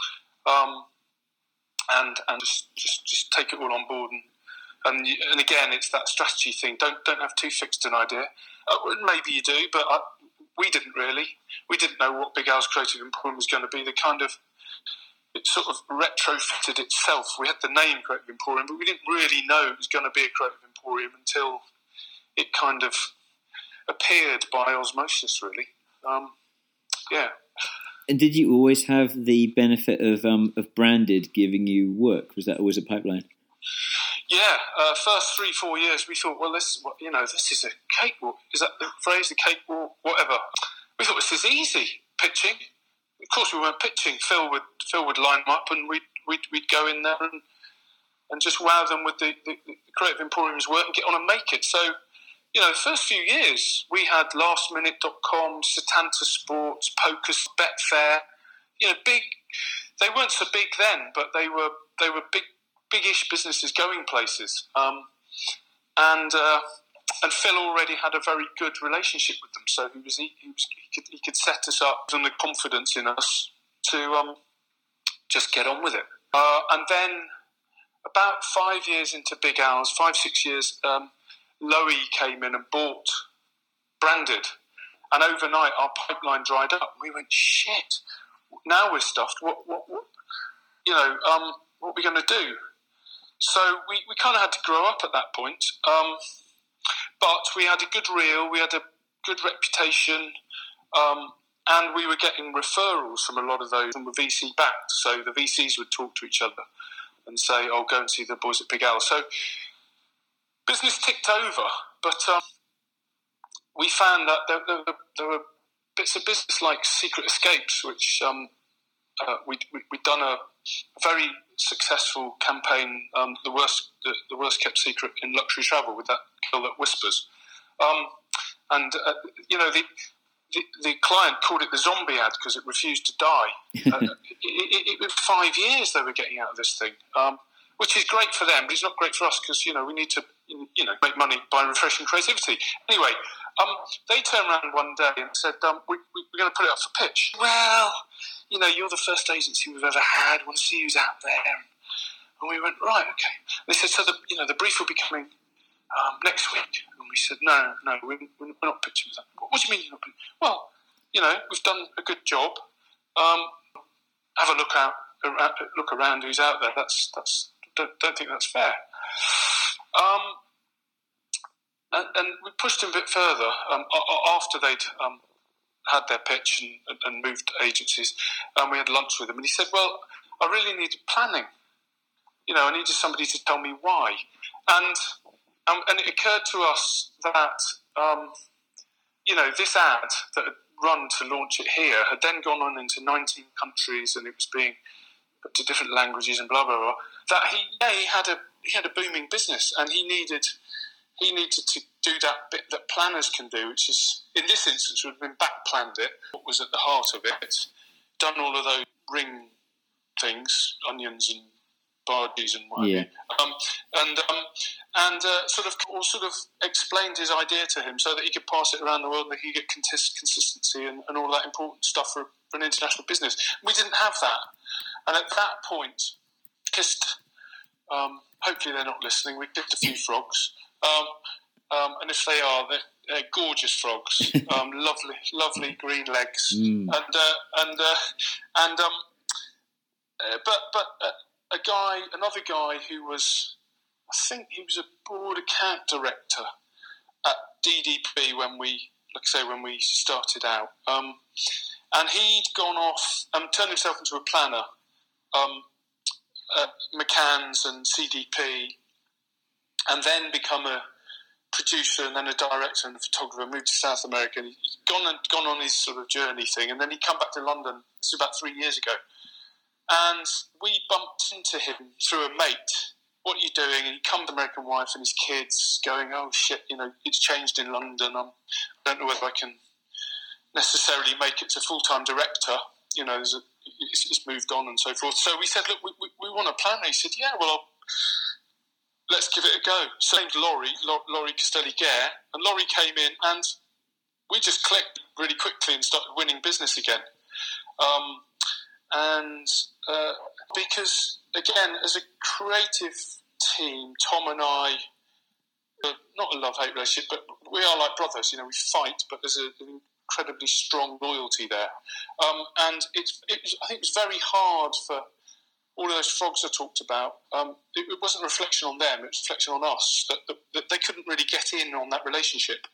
And just take it all on board. And again, it's that strategy thing. Don't have too fixed an idea. Maybe you do, but we didn't really. We didn't know what Big Al's Creative Emporium was going to be. It sort of retrofitted itself. We had the name Creative Emporium, but we didn't really know it was going to be a Creative Emporium until it kind of appeared by osmosis, really. Yeah. And did you always have the benefit of Branded giving you work? Was that always a pipeline? Yeah, first 3-4 years we thought, well, this is a cakewalk. Is that the phrase, the cakewalk, whatever? We thought this is easy, pitching. Of course we weren't pitching. Phil would line them up and we'd go in there and just wow them with the Creative Emporium's work and get on and make it. So, the first few years we had lastminute.com, Setanta Sports, Pocus, Betfair, big. They weren't so big then, but they were big-ish businesses going places. And Phil already had a very good relationship with them, so he could set us up and the confidence in us to just get on with it. And then about 5 years into Big Al's, 5-6 years, Lowy came in and bought Branded, and overnight our pipeline dried up. We went, shit, now we're stuffed. What are we going to do? So we kind of had to grow up at that point. But we had a good reel, we had a good reputation, and we were getting referrals from a lot of those and were VC backed. So the VCs would talk to each other and say, "Oh, go and see the boys at Big Al." So business ticked over, but we found that there were bits of business like Secret Escapes, which we'd done a very successful campaign, the worst kept secret in luxury travel, with that girl that whispers, the client called it the zombie ad because it refused to die. It was 5 years they were getting out of this thing, which is great for them, but it's not great for us because we need to make money by refreshing creativity. Anyway, they turned around one day and said, we're going to put it up for pitch. Well, you're the first agency we've ever had. We want to see who's out there. And we went, right, okay. And they said, so the brief will be coming next week. And we said, no, we're not pitching with that. What do you mean you're not pitching? Well, we've done a good job. Have a look around who's out there. Don't think that's fair. And we pushed him a bit further after they'd had their pitch and moved agencies, and we had lunch with him. And he said, well, I really needed planning. I needed somebody to tell me why. And it occurred to us that, this ad that had run to launch it here had then gone on into 19 countries, and it was being put to different languages and blah, blah, blah. That he had a booming business, and he needed to do that bit that planners can do, which is, in this instance, we've been back-planned it, what was at the heart of it, done all of those ring things, onions and bargees and what have you, and sort of explained his idea to him so that he could pass it around the world and he could get consistency and all that important stuff for an international business. We didn't have that. And at that point, kissed, hopefully they're not listening, we kissed a few frogs. And if they are, they're gorgeous frogs, lovely green legs, but another guy who was, I think he was a board account director at DDP when we started out, and he'd gone off and turned himself into a planner at McCann's and CDP, and then become a producer and then a director and a photographer, moved to South America, and he'd gone on his sort of journey thing, and then he come back to London, this was about 3 years ago, and we bumped into him through a mate. What are you doing? And he come to American wife and his kids going, oh shit, it's changed in London, I don't know whether I can necessarily make it to full-time director, it's moved on and so forth. So we said, look, we want a plan. And he said, yeah, well, let's give it a go. So named Laurie Castelli-Gare, and Laurie came in, and we just clicked really quickly and started winning business again. Because, again, as a creative team, Tom and I, not a love-hate relationship, but we are like brothers. We fight, but there's an incredibly strong loyalty there. And I think it was very hard for all of those frogs I talked about. It wasn't a reflection on them; it was a reflection on us that they couldn't really get in on that relationship.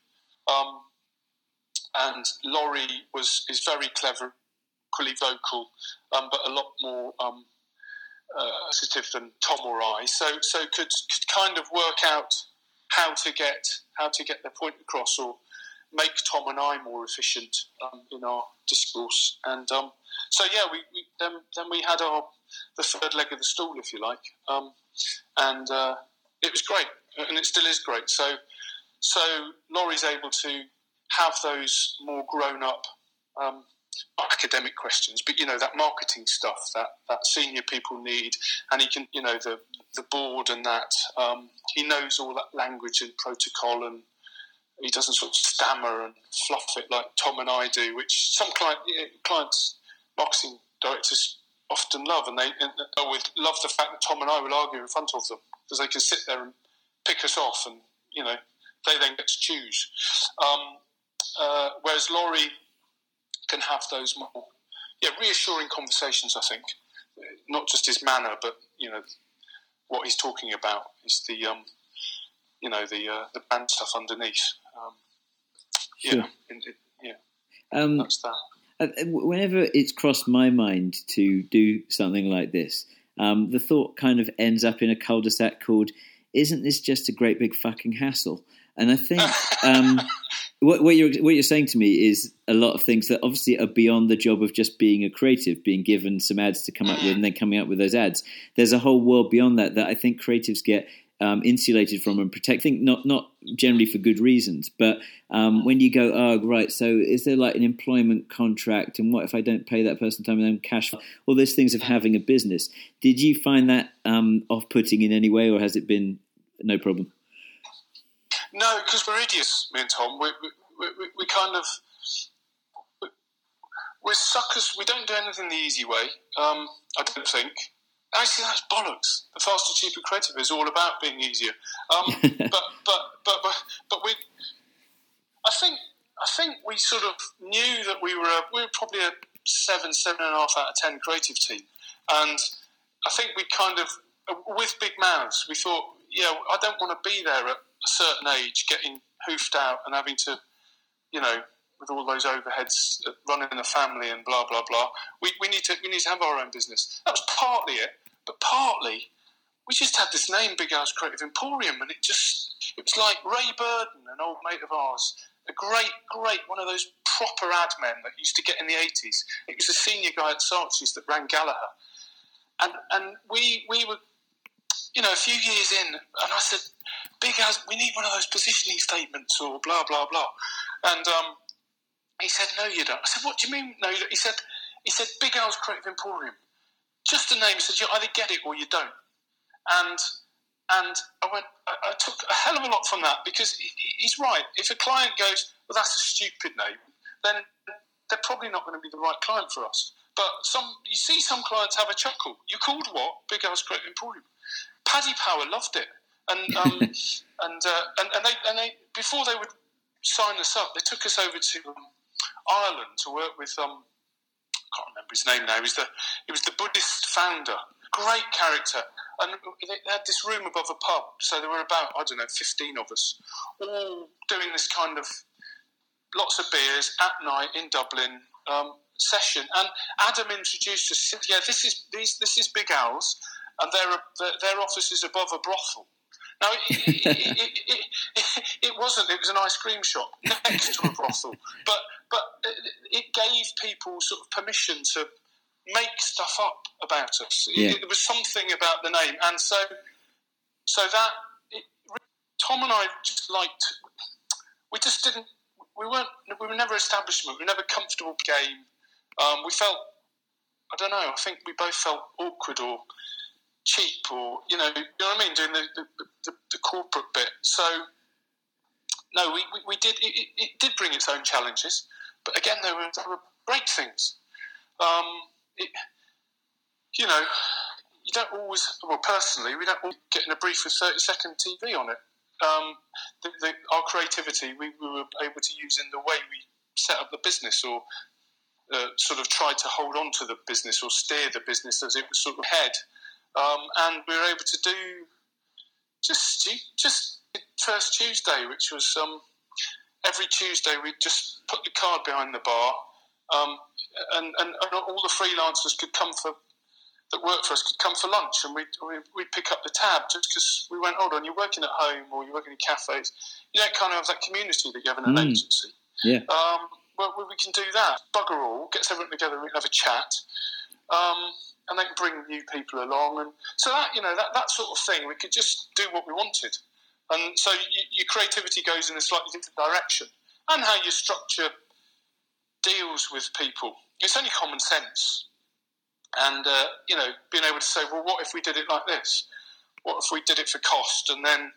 And Laurie is very clever, equally vocal, but a lot more sensitive than Tom or I. So could kind of work out how to get their point across, or make Tom and I more efficient in our discourse. And then we had the third leg of the stool, if you like, and it was great, and it still is great. So Laurie's able to have those more grown-up academic questions, but that marketing stuff that senior people need, and he can, the board and that, he knows all that language and protocol, and he doesn't sort of stammer and fluff it like Tom and I do, which some clients, marketing directors often love, and they love the fact that Tom and I will argue in front of them, because they can sit there and pick us off, and they then get to choose. Whereas Laurie can have those more reassuring conversations, I think. Not just his manner, but what he's talking about is the band stuff underneath. Sure. That's that. Whenever it's crossed my mind to do something like this, the thought kind of ends up in a cul-de-sac called, isn't this just a great big fucking hassle? And I think what you're saying to me is a lot of things that obviously are beyond the job of just being a creative, being given some ads to come up with and then coming up with those ads. There's a whole world beyond that I think creatives get insulated from and protect. I think not generally for good reasons, but when you go, oh right, so is there like an employment contract, and what if I don't pay that person time and then cash? All those things of having a business. Did you find that off-putting in any way, or has it been no problem? No, because we're idiots, me and Tom. We kind of we're suckers. We don't do anything the easy way. I don't think. Actually, that's bollocks. The faster, cheaper, creative is all about being easier. But we. I think we sort of knew that we were probably a 7.5 out of 10 creative team, and I think we kind of, with big mouths, we thought, I don't want to be there at a certain age, getting hoofed out and having to, with all those overheads, running a family and blah blah blah. We need to have our own business. That was partly it, but partly we just had this name, Big Al's Creative Emporium, and it was like Ray Burden, an old mate of ours, a great one of those proper ad men that used to get in the 80s. It was the senior guy at Saatchi's that ran Gallagher, and we were. A few years in, and I said, Big Al's, we need one of those positioning statements or blah, blah, blah. And he said, no, you don't. I said, what do you mean, no, you don't? He said, Big Al's Creative Emporium. Just a name. He said, you either get it or you don't. And I took a hell of a lot from that, because he's right. If a client goes, well, that's a stupid name, then they're probably not going to be the right client for us. But you see some clients have a chuckle. You called what? Big Al's Creative Emporium. Paddy Power loved it, and they before they would sign us up, they took us over to Ireland to work with I can't remember his name now. He was the Buddhist founder, great character, and they had this room above a pub, so there were about 15 of us, all doing this kind of lots of beers at night in Dublin session. And Adam introduced us. Said, this is Big Al's. And their office is above a brothel. Now, it wasn't. It was an ice cream shop next to a brothel. But it gave people sort of permission to make stuff up about us. Yeah. There was something about the name. And so that, Tom and I just liked, we were never establishment. We were never comfortable game. We felt I don't know. I think we both felt awkward or cheap, or you know what I mean, doing the corporate bit. So no, we did. It did bring its own challenges, but again, there were great things. You know, you don't always. Well, personally, we don't always get in a brief with 30-second TV on it. Our creativity, we were able to use in the way we set up the business, or sort of tried to hold on to the business or steer the business as it was sort of ahead. And we were able to do just First Tuesday, which was every Tuesday we'd just put the card behind the bar, and all the freelancers that worked for us could come for lunch, and we'd pick up the tab, just because we went, hold on, you're working at home or you're working in cafes, you don't kind of have that community that you have in an agency. Yeah. Well, we can do that. Bugger all, gets everyone together and we can have a chat, and they can bring new people along, and so that, you know, that sort of thing, we could just do what we wanted, and so your creativity goes in a slightly different direction, and how you structure deals with people. It's only common sense. And, you know, being able to say, well, what if we did it like this? What if we did it for cost? And then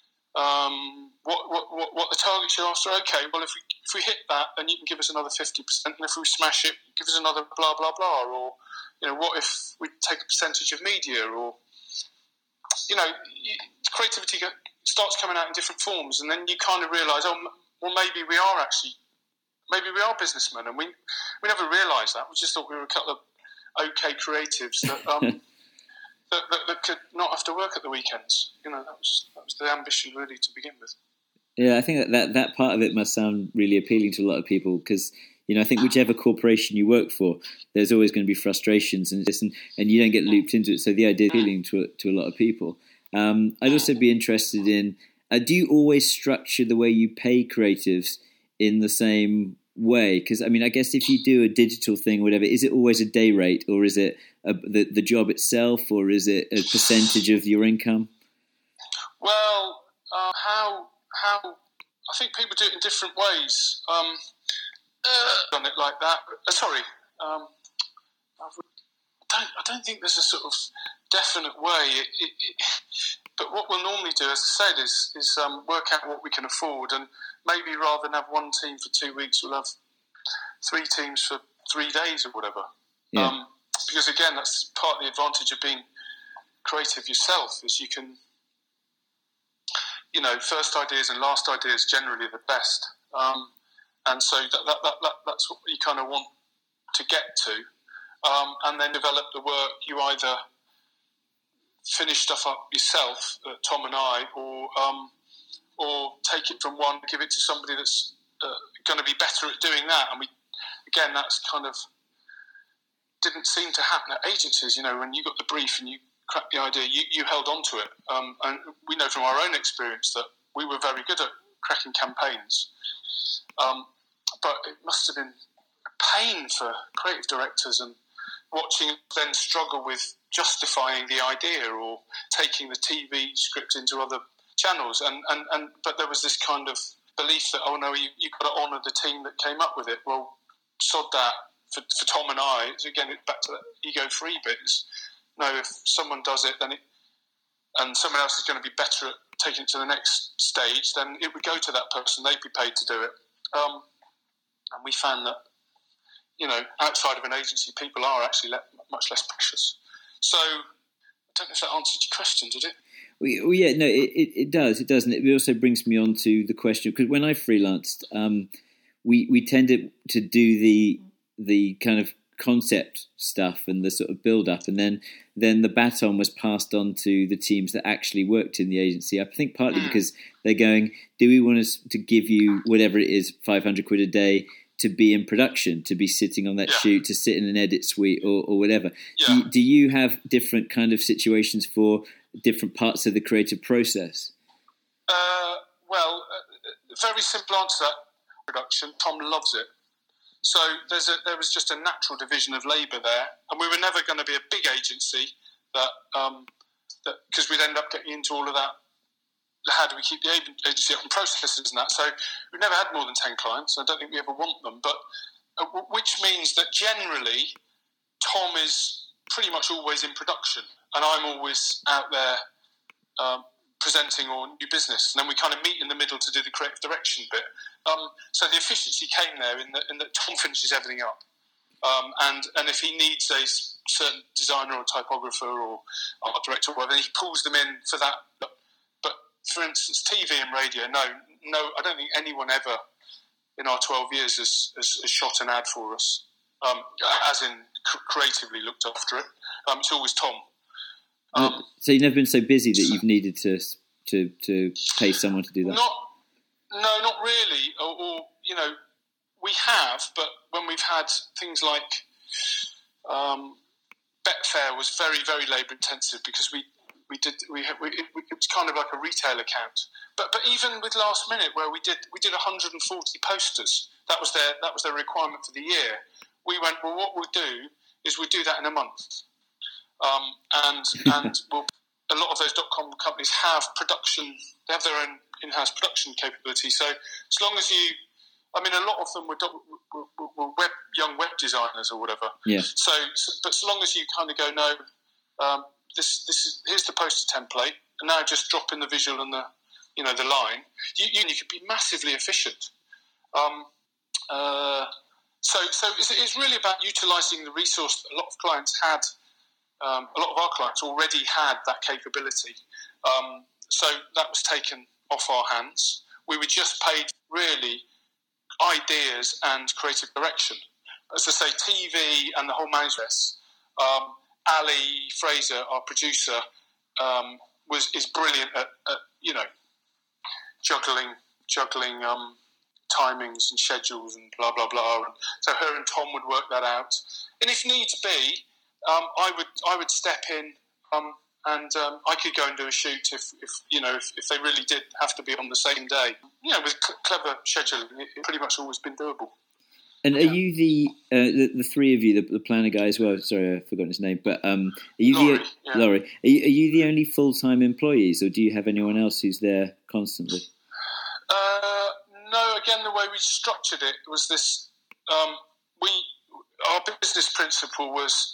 what the targets you're after? Okay, well, if we hit that, then you can give us another 50%. And if we smash it, give us another blah, blah, blah. Or, you know, what if we take a percentage of media? Or, you know, creativity starts coming out in different forms. And then you kind of realise, oh, well, maybe we are businessmen. And we never realised that. We just thought we were a couple of okay creatives that that could not have to work at the weekends. You know, that was the ambition really to begin with. Yeah, I think that part of it must sound really appealing to a lot of people, because, you know, I think whichever corporation you work for, there's always going to be frustrations and you don't get looped into it. So the idea is appealing to a lot of people. I'd also be interested in, do you always structure the way you pay creatives in the same way? Because, I mean, I guess if you do a digital thing or whatever, is it always a day rate, or is it the job itself, or is it a percentage of your income? Well, how I think people do it in different ways. Done it like that. I don't think there's a sort of definite way. But what we'll normally do, as I said, is work out what we can afford, and maybe rather than have one team for 2 weeks, we'll have 3 teams for 3 days or whatever. Yeah. Because again, that's part of the advantage of being creative yourself, is you can, you know, first ideas and last ideas generally the best, and so that's what you kind of want to get to, and then develop the work. You either finish stuff up yourself, Tom and I, or take it from one, give it to somebody that's going to be better at doing that. And that's kind of didn't seem to happen at agencies. You know, when you got the brief and you cracked the idea, you held on to it. And we know from our own experience that we were very good at cracking campaigns. But it must have been a pain for creative directors, and watching them struggle with justifying the idea or taking the TV script into other channels, but there was this kind of belief that, oh no, you've got to honour the team that came up with it. Well, sod that. For Tom and I, again, it's back to that ego-free bit. No, if someone does it, and someone else is going to be better at taking it to the next stage, then it would go to that person. They'd be paid to do it. And we found that, you know, outside of an agency, people are actually much less precious. So I don't know if that answered your question, did it? Well, yeah, no, it does. It does. And it also brings me on to the question, because when I freelanced, we tended to do the kind of concept stuff and the sort of build up, and then the baton was passed on to the teams that actually worked in the agency. I think partly because they're going, do we want us to give you whatever it is, 500 quid a day, to be in production, to be sitting on that shoot, to sit in an edit suite or whatever? Yeah. Do you have different kind of situations for different parts of the creative process? Very simple answer to that. Production, Tom loves it. So there was just a natural division of labour there, and we were never going to be a big agency that because we'd end up getting into all of that. How do we keep the agency up and processes and that? So we've never had more than 10 clients. I don't think we ever want them, but which means that generally Tom is pretty much always in production, and I'm always out there presenting or new business. And then we kind of meet in the middle to do the creative direction bit. So the efficiency came there in that Tom finishes everything up. And if he needs a certain designer or typographer or art director or whatever, he pulls them in for that. But for instance, TV and radio, no, I don't think anyone ever in our 12 years has shot an ad for us, as in creatively looked after it. It's always Tom. So you've never been so busy that you've needed to pay someone to do that? Not really. Or we have, but when we've had things like Betfair was very, very labour intensive because it was kind of like a retail account. But even with Last Minute, where we did 140 posters, that was their requirement for the year. We went, well, what we'll do is we'll do that in a month. And a lot of those .com companies have production. They have their own in-house production capability. So as long as a lot of them were young web designers or whatever. Yeah. But so long as you kind of go, no, here's the poster template, and now just drop in the visual and the line. You could be massively efficient. So it's really about utilising the resource that a lot of clients had. A lot of our clients already had that capability. So that was taken off our hands. We were just paid really ideas and creative direction. As I say, TV and the whole management. Ali Fraser, our producer, is brilliant at juggling timings and schedules and blah blah blah. And so her and Tom would work that out. And if needs be, I would step in, and I could go and do a shoot if they really did have to be on the same day. With clever scheduling, it's pretty much always been doable. And are you the three of you, the planner guy as well? Sorry, I've forgotten his name. But are you Laurie? Are you the only full-time employees, or do you have anyone else who's there constantly? No. Again, the way we structured it was this. Our business principle was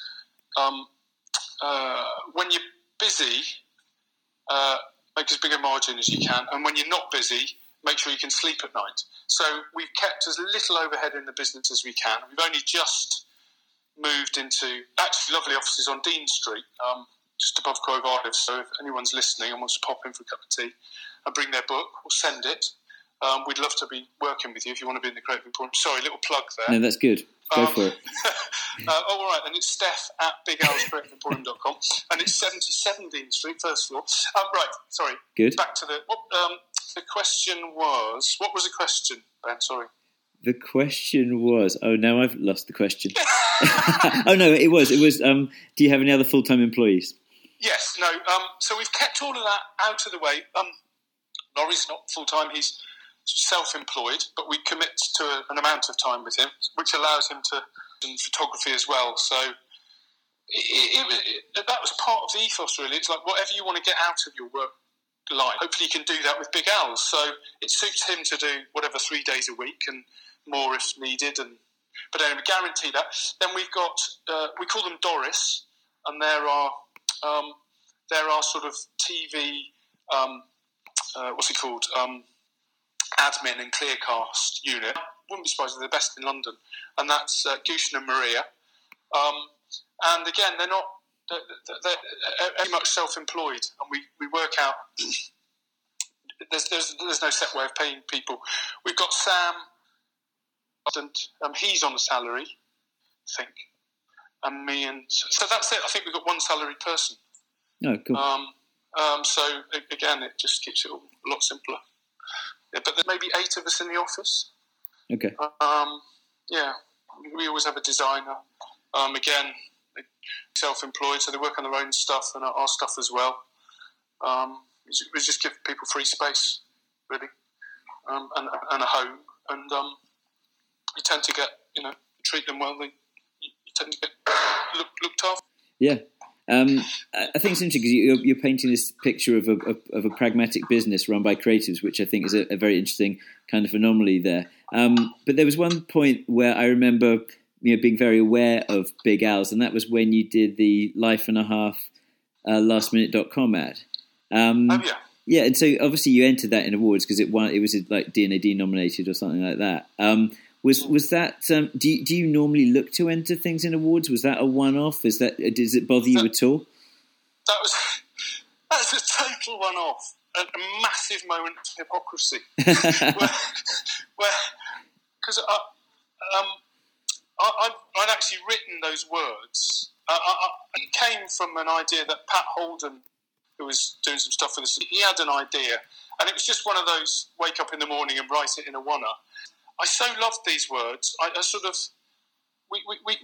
when you're busy, make as big a margin as you can, and when you're not busy, make sure you can sleep at night. So we've kept as little overhead in the business as we can. We've only just moved into actually lovely offices on Dean Street, just above Covent Garden. So if anyone's listening and wants to pop in for a cup of tea and bring their book or send it, we'd love to be working with you if you want to be in the Creative Emporium. Sorry, little plug there. No, that's good. Go for it. All right, and it's Steph at BigAlsCreativeEmporium.com, and it's 77 Dean Street, first floor. Right, sorry. Good. Back to the question was... What was the question, Ben? Sorry. The question was... Oh, now I've lost the question. Oh, no, it was. Do you have any other full-time employees? Yes, no. So we've kept all of that out of the way. Laurie's not full-time. He's self-employed, but we commit to an amount of time with him, which allows him to do photography as well. So that was part of the ethos, really. It's like whatever you want to get out of your work life, hopefully you can do that with Big Al's. So it suits him to do whatever 3 days a week and more if needed. But anyway, guarantee that. Then we've got we call them Doris, and there are sort of TV what's it called? Admin and Clearcast unit. I wouldn't be surprised if they're the best in London, and that's Gushin and Maria. And again, they're very much self-employed, and we work out. There's no set way of paying people. We've got Sam, and he's on a salary, I think, and me, and so that's it. I think we've got one salaried person. Oh, cool. So again, it just keeps it a lot simpler. Yeah, but there's maybe 8 of us in the office. Okay. Yeah, we always have a designer. Again, self-employed, so they work on their own stuff and our stuff as well. We just give people free space, really, and a home, and you tend to get, treat them well. You tend to get looked after. Yeah. I think it's interesting because you're painting this picture of a pragmatic business run by creatives, which I think is a very interesting kind of anomaly there. But there was one point where I remember, being very aware of Big Al's, and that was when you did the Life and a Half lastminute.com ad. Oh yeah. Yeah, and so obviously you entered that in awards because it won. It was like D&AD nominated or something like that. Was that? Do you normally look to enter things in awards? Was that a one-off? Does it bother you at all? That's a total one-off, a massive moment of hypocrisy. where because I'd actually written those words. It came from an idea that Pat Holden, who was doing some stuff with us, he had an idea, and it was just one of those wake up in the morning and write it in a oneer. I so loved these words. I sort of we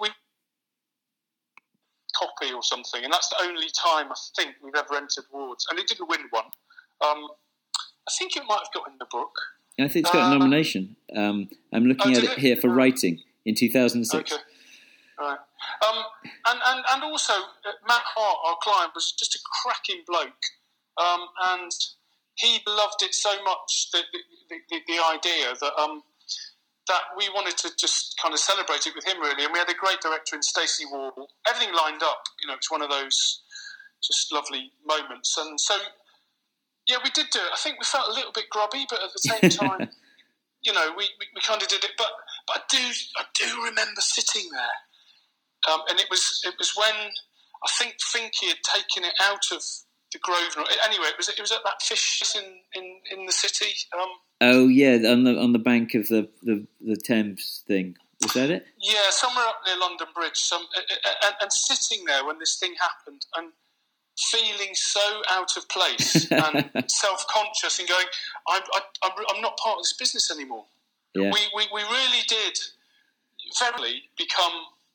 copy or something, and that's the only time I think we've ever entered awards, and it didn't win one. I think it might have got in the book. I think it's got a nomination. I'm looking at it here for writing in 2006. Okay. Right. And also Matt Hart, our client, was just a cracking bloke, and he loved it so much the idea that we wanted to just kind of celebrate it with him, really. And we had a great director in Stacey Wall. Everything lined up. It's one of those just lovely moments. And so, yeah, we did do it. I think we felt a little bit grubby, but at the same time, we kind of did it. But I do remember sitting there, and it was when I think Finky had taken it out of the Grosvenor. Anyway, it was at that fish in the city. Oh yeah, on the bank of the Thames thing. Was that it? Yeah, somewhere up near London Bridge. And sitting there when this thing happened and feeling so out of place and self-conscious and going, I'm not part of this business anymore. Yeah. We really did very become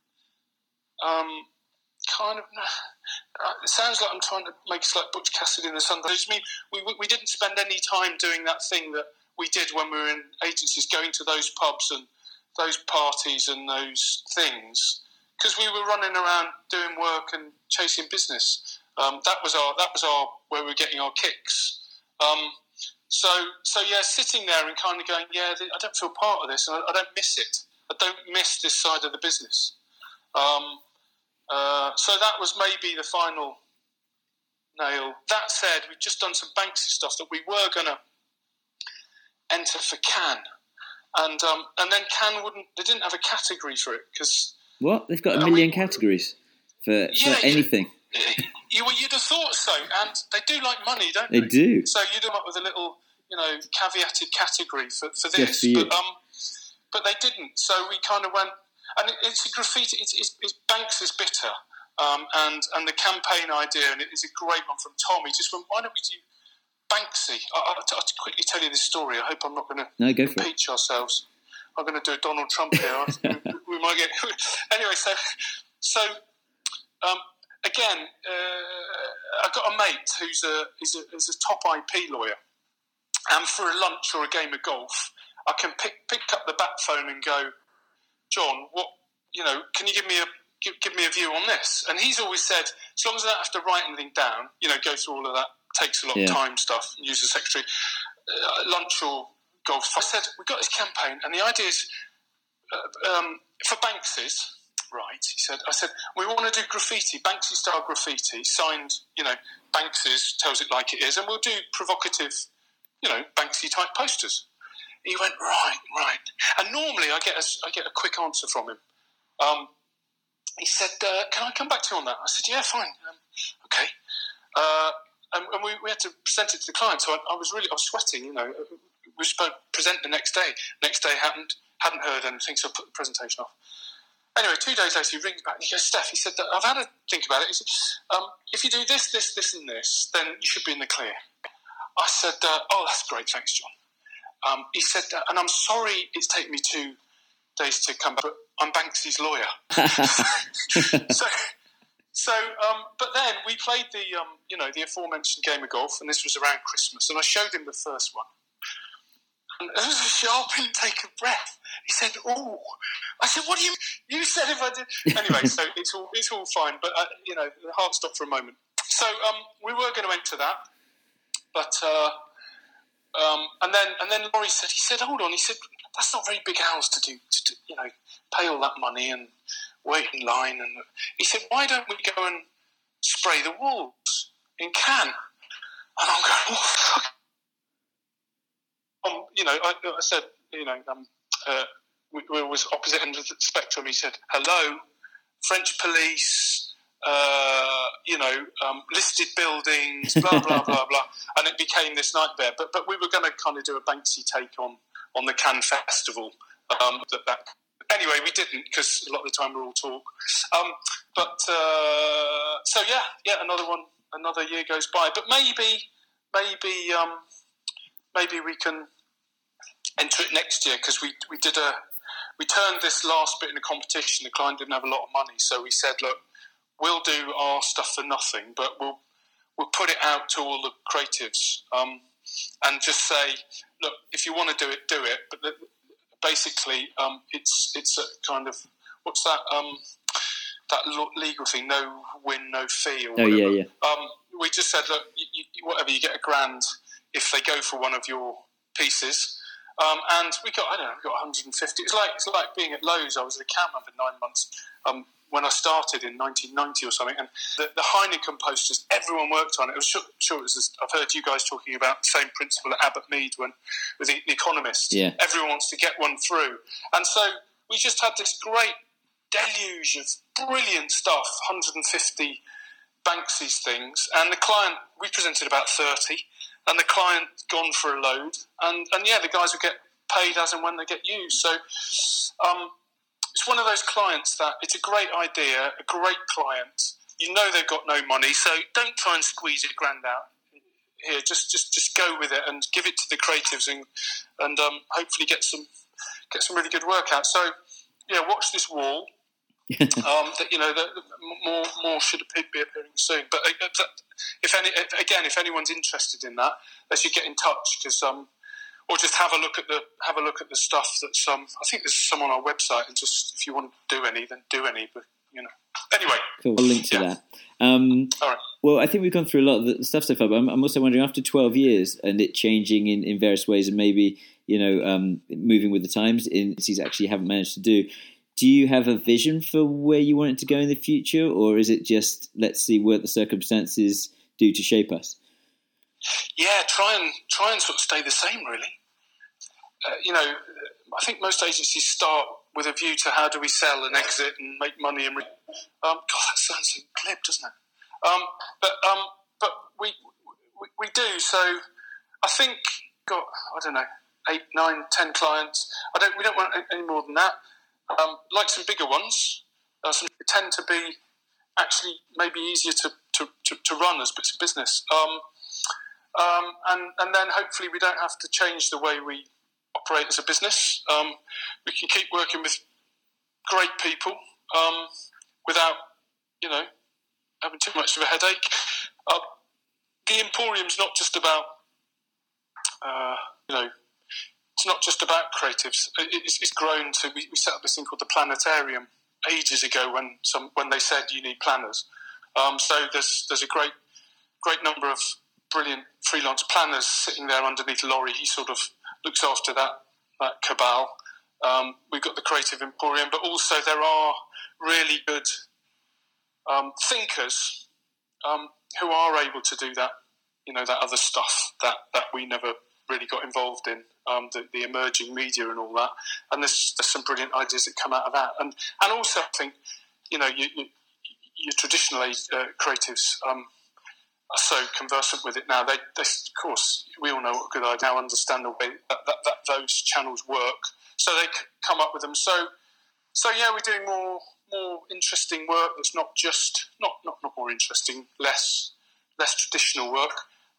kind of. It sounds like I'm trying to make us like Butch Cassidy and the Sundance. I mean, we didn't spend any time doing that thing that we did when we were in agencies, going to those pubs and those parties and those things, because we were running around doing work and chasing business. That was our where we were getting our kicks. So yeah, sitting there and kind of going, yeah, I don't feel part of this, and I don't miss it. I don't miss this side of the business. So that was maybe the final nail. That said, we'd just done some Banksy stuff that we were going to enter for Cannes, and then Cannes they didn't have a category for it because what? They've got a million categories for anything. You'd have thought so, and they do like money, don't they? They do. So you'd come up with a little, caveated category for this, just for you. But they didn't. So we kind of went, and it's a graffiti. It's Banks is bitter, and the campaign idea, and it is a great one from Tom. He just went, why don't we do Banksy? I'll quickly tell you this story. I hope I'm not going to impeach ourselves. I'm going to do a Donald Trump here. we might get anyway. So again, I've got a mate who's a top IP lawyer, and for a lunch or a game of golf, I can pick up the bat phone and go, John, what can you give me a view on this? And he's always said, as long as I don't have to write anything down, go through all of that, takes a lot of time stuff, and use the secretary, lunch or golf. I said, we've got this campaign, and the idea is for Banksy's, right, I said, we want to do graffiti, Banksy-style graffiti, signed, Banksy's, tells it like it is, and we'll do provocative, Banksy-type posters. He went, right. And normally I get a quick answer from him. He said, can I come back to you on that? I said, yeah, fine. Okay. And we had to present it to the client, so I was sweating, We were supposed to present the next day. Next day happened, hadn't heard anything, so I put the presentation off. Anyway, 2 days later, he rings back and he goes, Steph, he said, I've had to think about it. He said, if you do this, and this, then you should be in the clear. I said, oh, that's great, thanks, John. He said, and I'm sorry it's taken me 2 days to come back, but I'm Banksy's lawyer. But then we played the aforementioned game of golf, and this was around Christmas, and I showed him the first one. And there was a sharp intake of breath. He said, "Oh," I said, "What do you? You said if I did." Anyway, so it's all fine, but the heart stopped for a moment. So we were going to enter that, but and then Laurie said, "Hold on," he said, that's not very big hours to do, pay all that money and wait in line. And he said, why don't we go and spray the walls in Cannes? And I'm going, oh, fuck. I said, we was opposite end of the spectrum. He said, hello, French police, listed buildings, blah, blah, blah, blah. And it became this nightmare. But we were going to kind of do a Banksy take on the Cannes Festival. Anyway, we didn't, because a lot of the time we're all talk. Another year goes by. But maybe we can enter it next year, because we turned this last bit in a competition. The client didn't have a lot of money, so we said, look, we'll do our stuff for nothing, but we'll put it out to all the creatives, and just say, look, if you want to do it. But basically, it's a kind of, what's that? That legal thing, no win, no fee, or whatever. Yeah. We just said, look, whatever, you get $1,000 if they go for one of your pieces. And we got 150. It's like being at Lowe's. I was at a camera for 9 months when I started in 1990 or something. And the Heineken posters, everyone worked on it. It was sure it was. I've heard you guys talking about the same principle at Abbott Mead with the Economist. Yeah. Everyone wants to get one through, and so we just had this great deluge of brilliant stuff, 150 Banksy's things, and the client, we presented about 30, and the client gone for a load, and the guys would get paid as and when they get used. So it's one of those clients that it's a great idea, a great client. You know they've got no money, so don't try and squeeze $1,000 out here. Just go with it and give it to the creatives, and hopefully get some really good work out. So watch this wall. That more should be appearing soon. But if anyone's interested in that, they should get in touch, because or just have a look at the stuff that's I think there's some on our website, and just if you want to do any, then do any. But anyway, cool. I'll link to that. All right. Well, I think we've gone through a lot of the stuff so far, but I'm also wondering, after 12 years and it changing in various ways, and maybe moving with the times, in you actually haven't managed to do. Do you have a vision for where you want it to go in the future, or is it just, let's see what the circumstances do to shape us? Yeah, try and sort of stay the same, really. I think most agencies start with a view to how do we sell and exit and make money and God, that sounds so glib, doesn't it? But we do. So I think got, I don't know, 8, 9, 10 clients. We don't want any more than that. Like some bigger ones, some tend to be actually maybe easier to run as bits of business. And then hopefully we don't have to change the way we operate as a business. We can keep working with great people without, having too much of a headache. The Emporium's not just about, it's not just about creatives. It's grown to. We set up this thing called the Planetarium ages ago when they said you need planners. So there's a great number of brilliant freelance planners sitting there underneath Laurie. He sort of looks after that cabal. We've got the Creative Emporium, but also there are really good thinkers who are able to do that. That other stuff that we never really got involved in, the emerging media and all that, and there's some brilliant ideas that come out of that, and also I think your traditional creatives are so conversant with it now. They of course, we all know what good idea, now understand the way that those channels work, so they come up with them. So yeah, we're doing more interesting work that's not just not more interesting, less traditional work,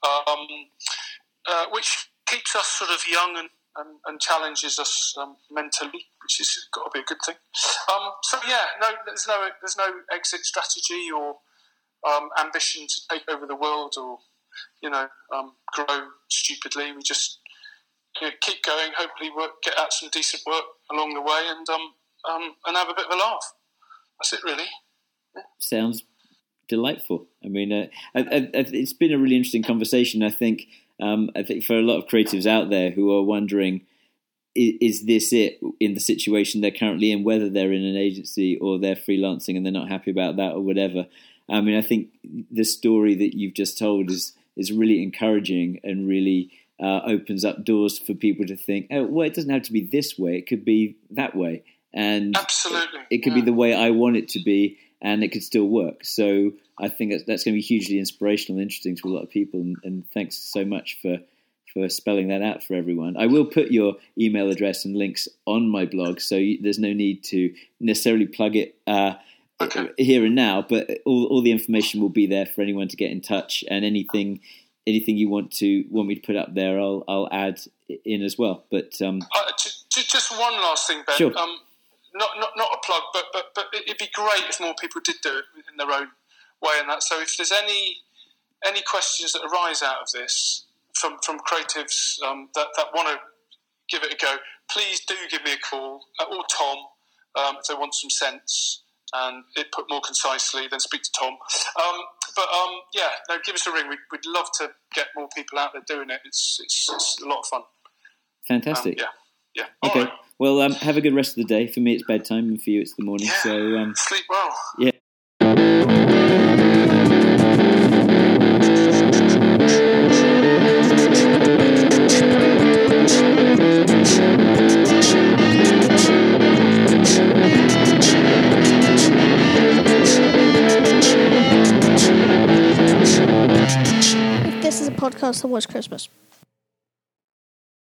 which keeps us sort of young and challenges us mentally, which has got to be a good thing. So yeah, there's no exit strategy or ambition to take over the world or grow stupidly. We just keep going. Hopefully, get out some decent work along the way, and have a bit of a laugh. That's it, really. Yeah. Sounds delightful. I mean, it's been a really interesting conversation. I think for a lot of creatives out there who are wondering, is this it in the situation they're currently in, whether they're in an agency or they're freelancing and they're not happy about that or whatever. I mean, I think the story that you've just told is really encouraging and really opens up doors for people to think, oh, well, it doesn't have to be this way. It could be that way. And absolutely, it could be the way I want it to be, and it could still work. So I think that's going to be hugely inspirational and interesting to a lot of people. And thanks so much for spelling that out for everyone. I will put your email address and links on my blog, so there's no need to necessarily plug it here and now, but all the information will be there for anyone to get in touch, and anything you want me to put up there, I'll add in as well. But just one last thing, Ben. Sure. Not a plug, but it'd be great if more people did do it in their own way, and that. So if there's any questions that arise out of this from creatives that want to give it a go, please do give me a call, or Tom, if they want some sense and it put more concisely, then speak to Tom. Give us a ring. We'd love to get more people out there doing it. It's a lot of fun. Fantastic. Yeah. Okay. Right. Well, have a good rest of the day. For me, it's bedtime, and for you, it's the morning. Yeah. So sleep well. Yeah. This is a podcast that was Christmas.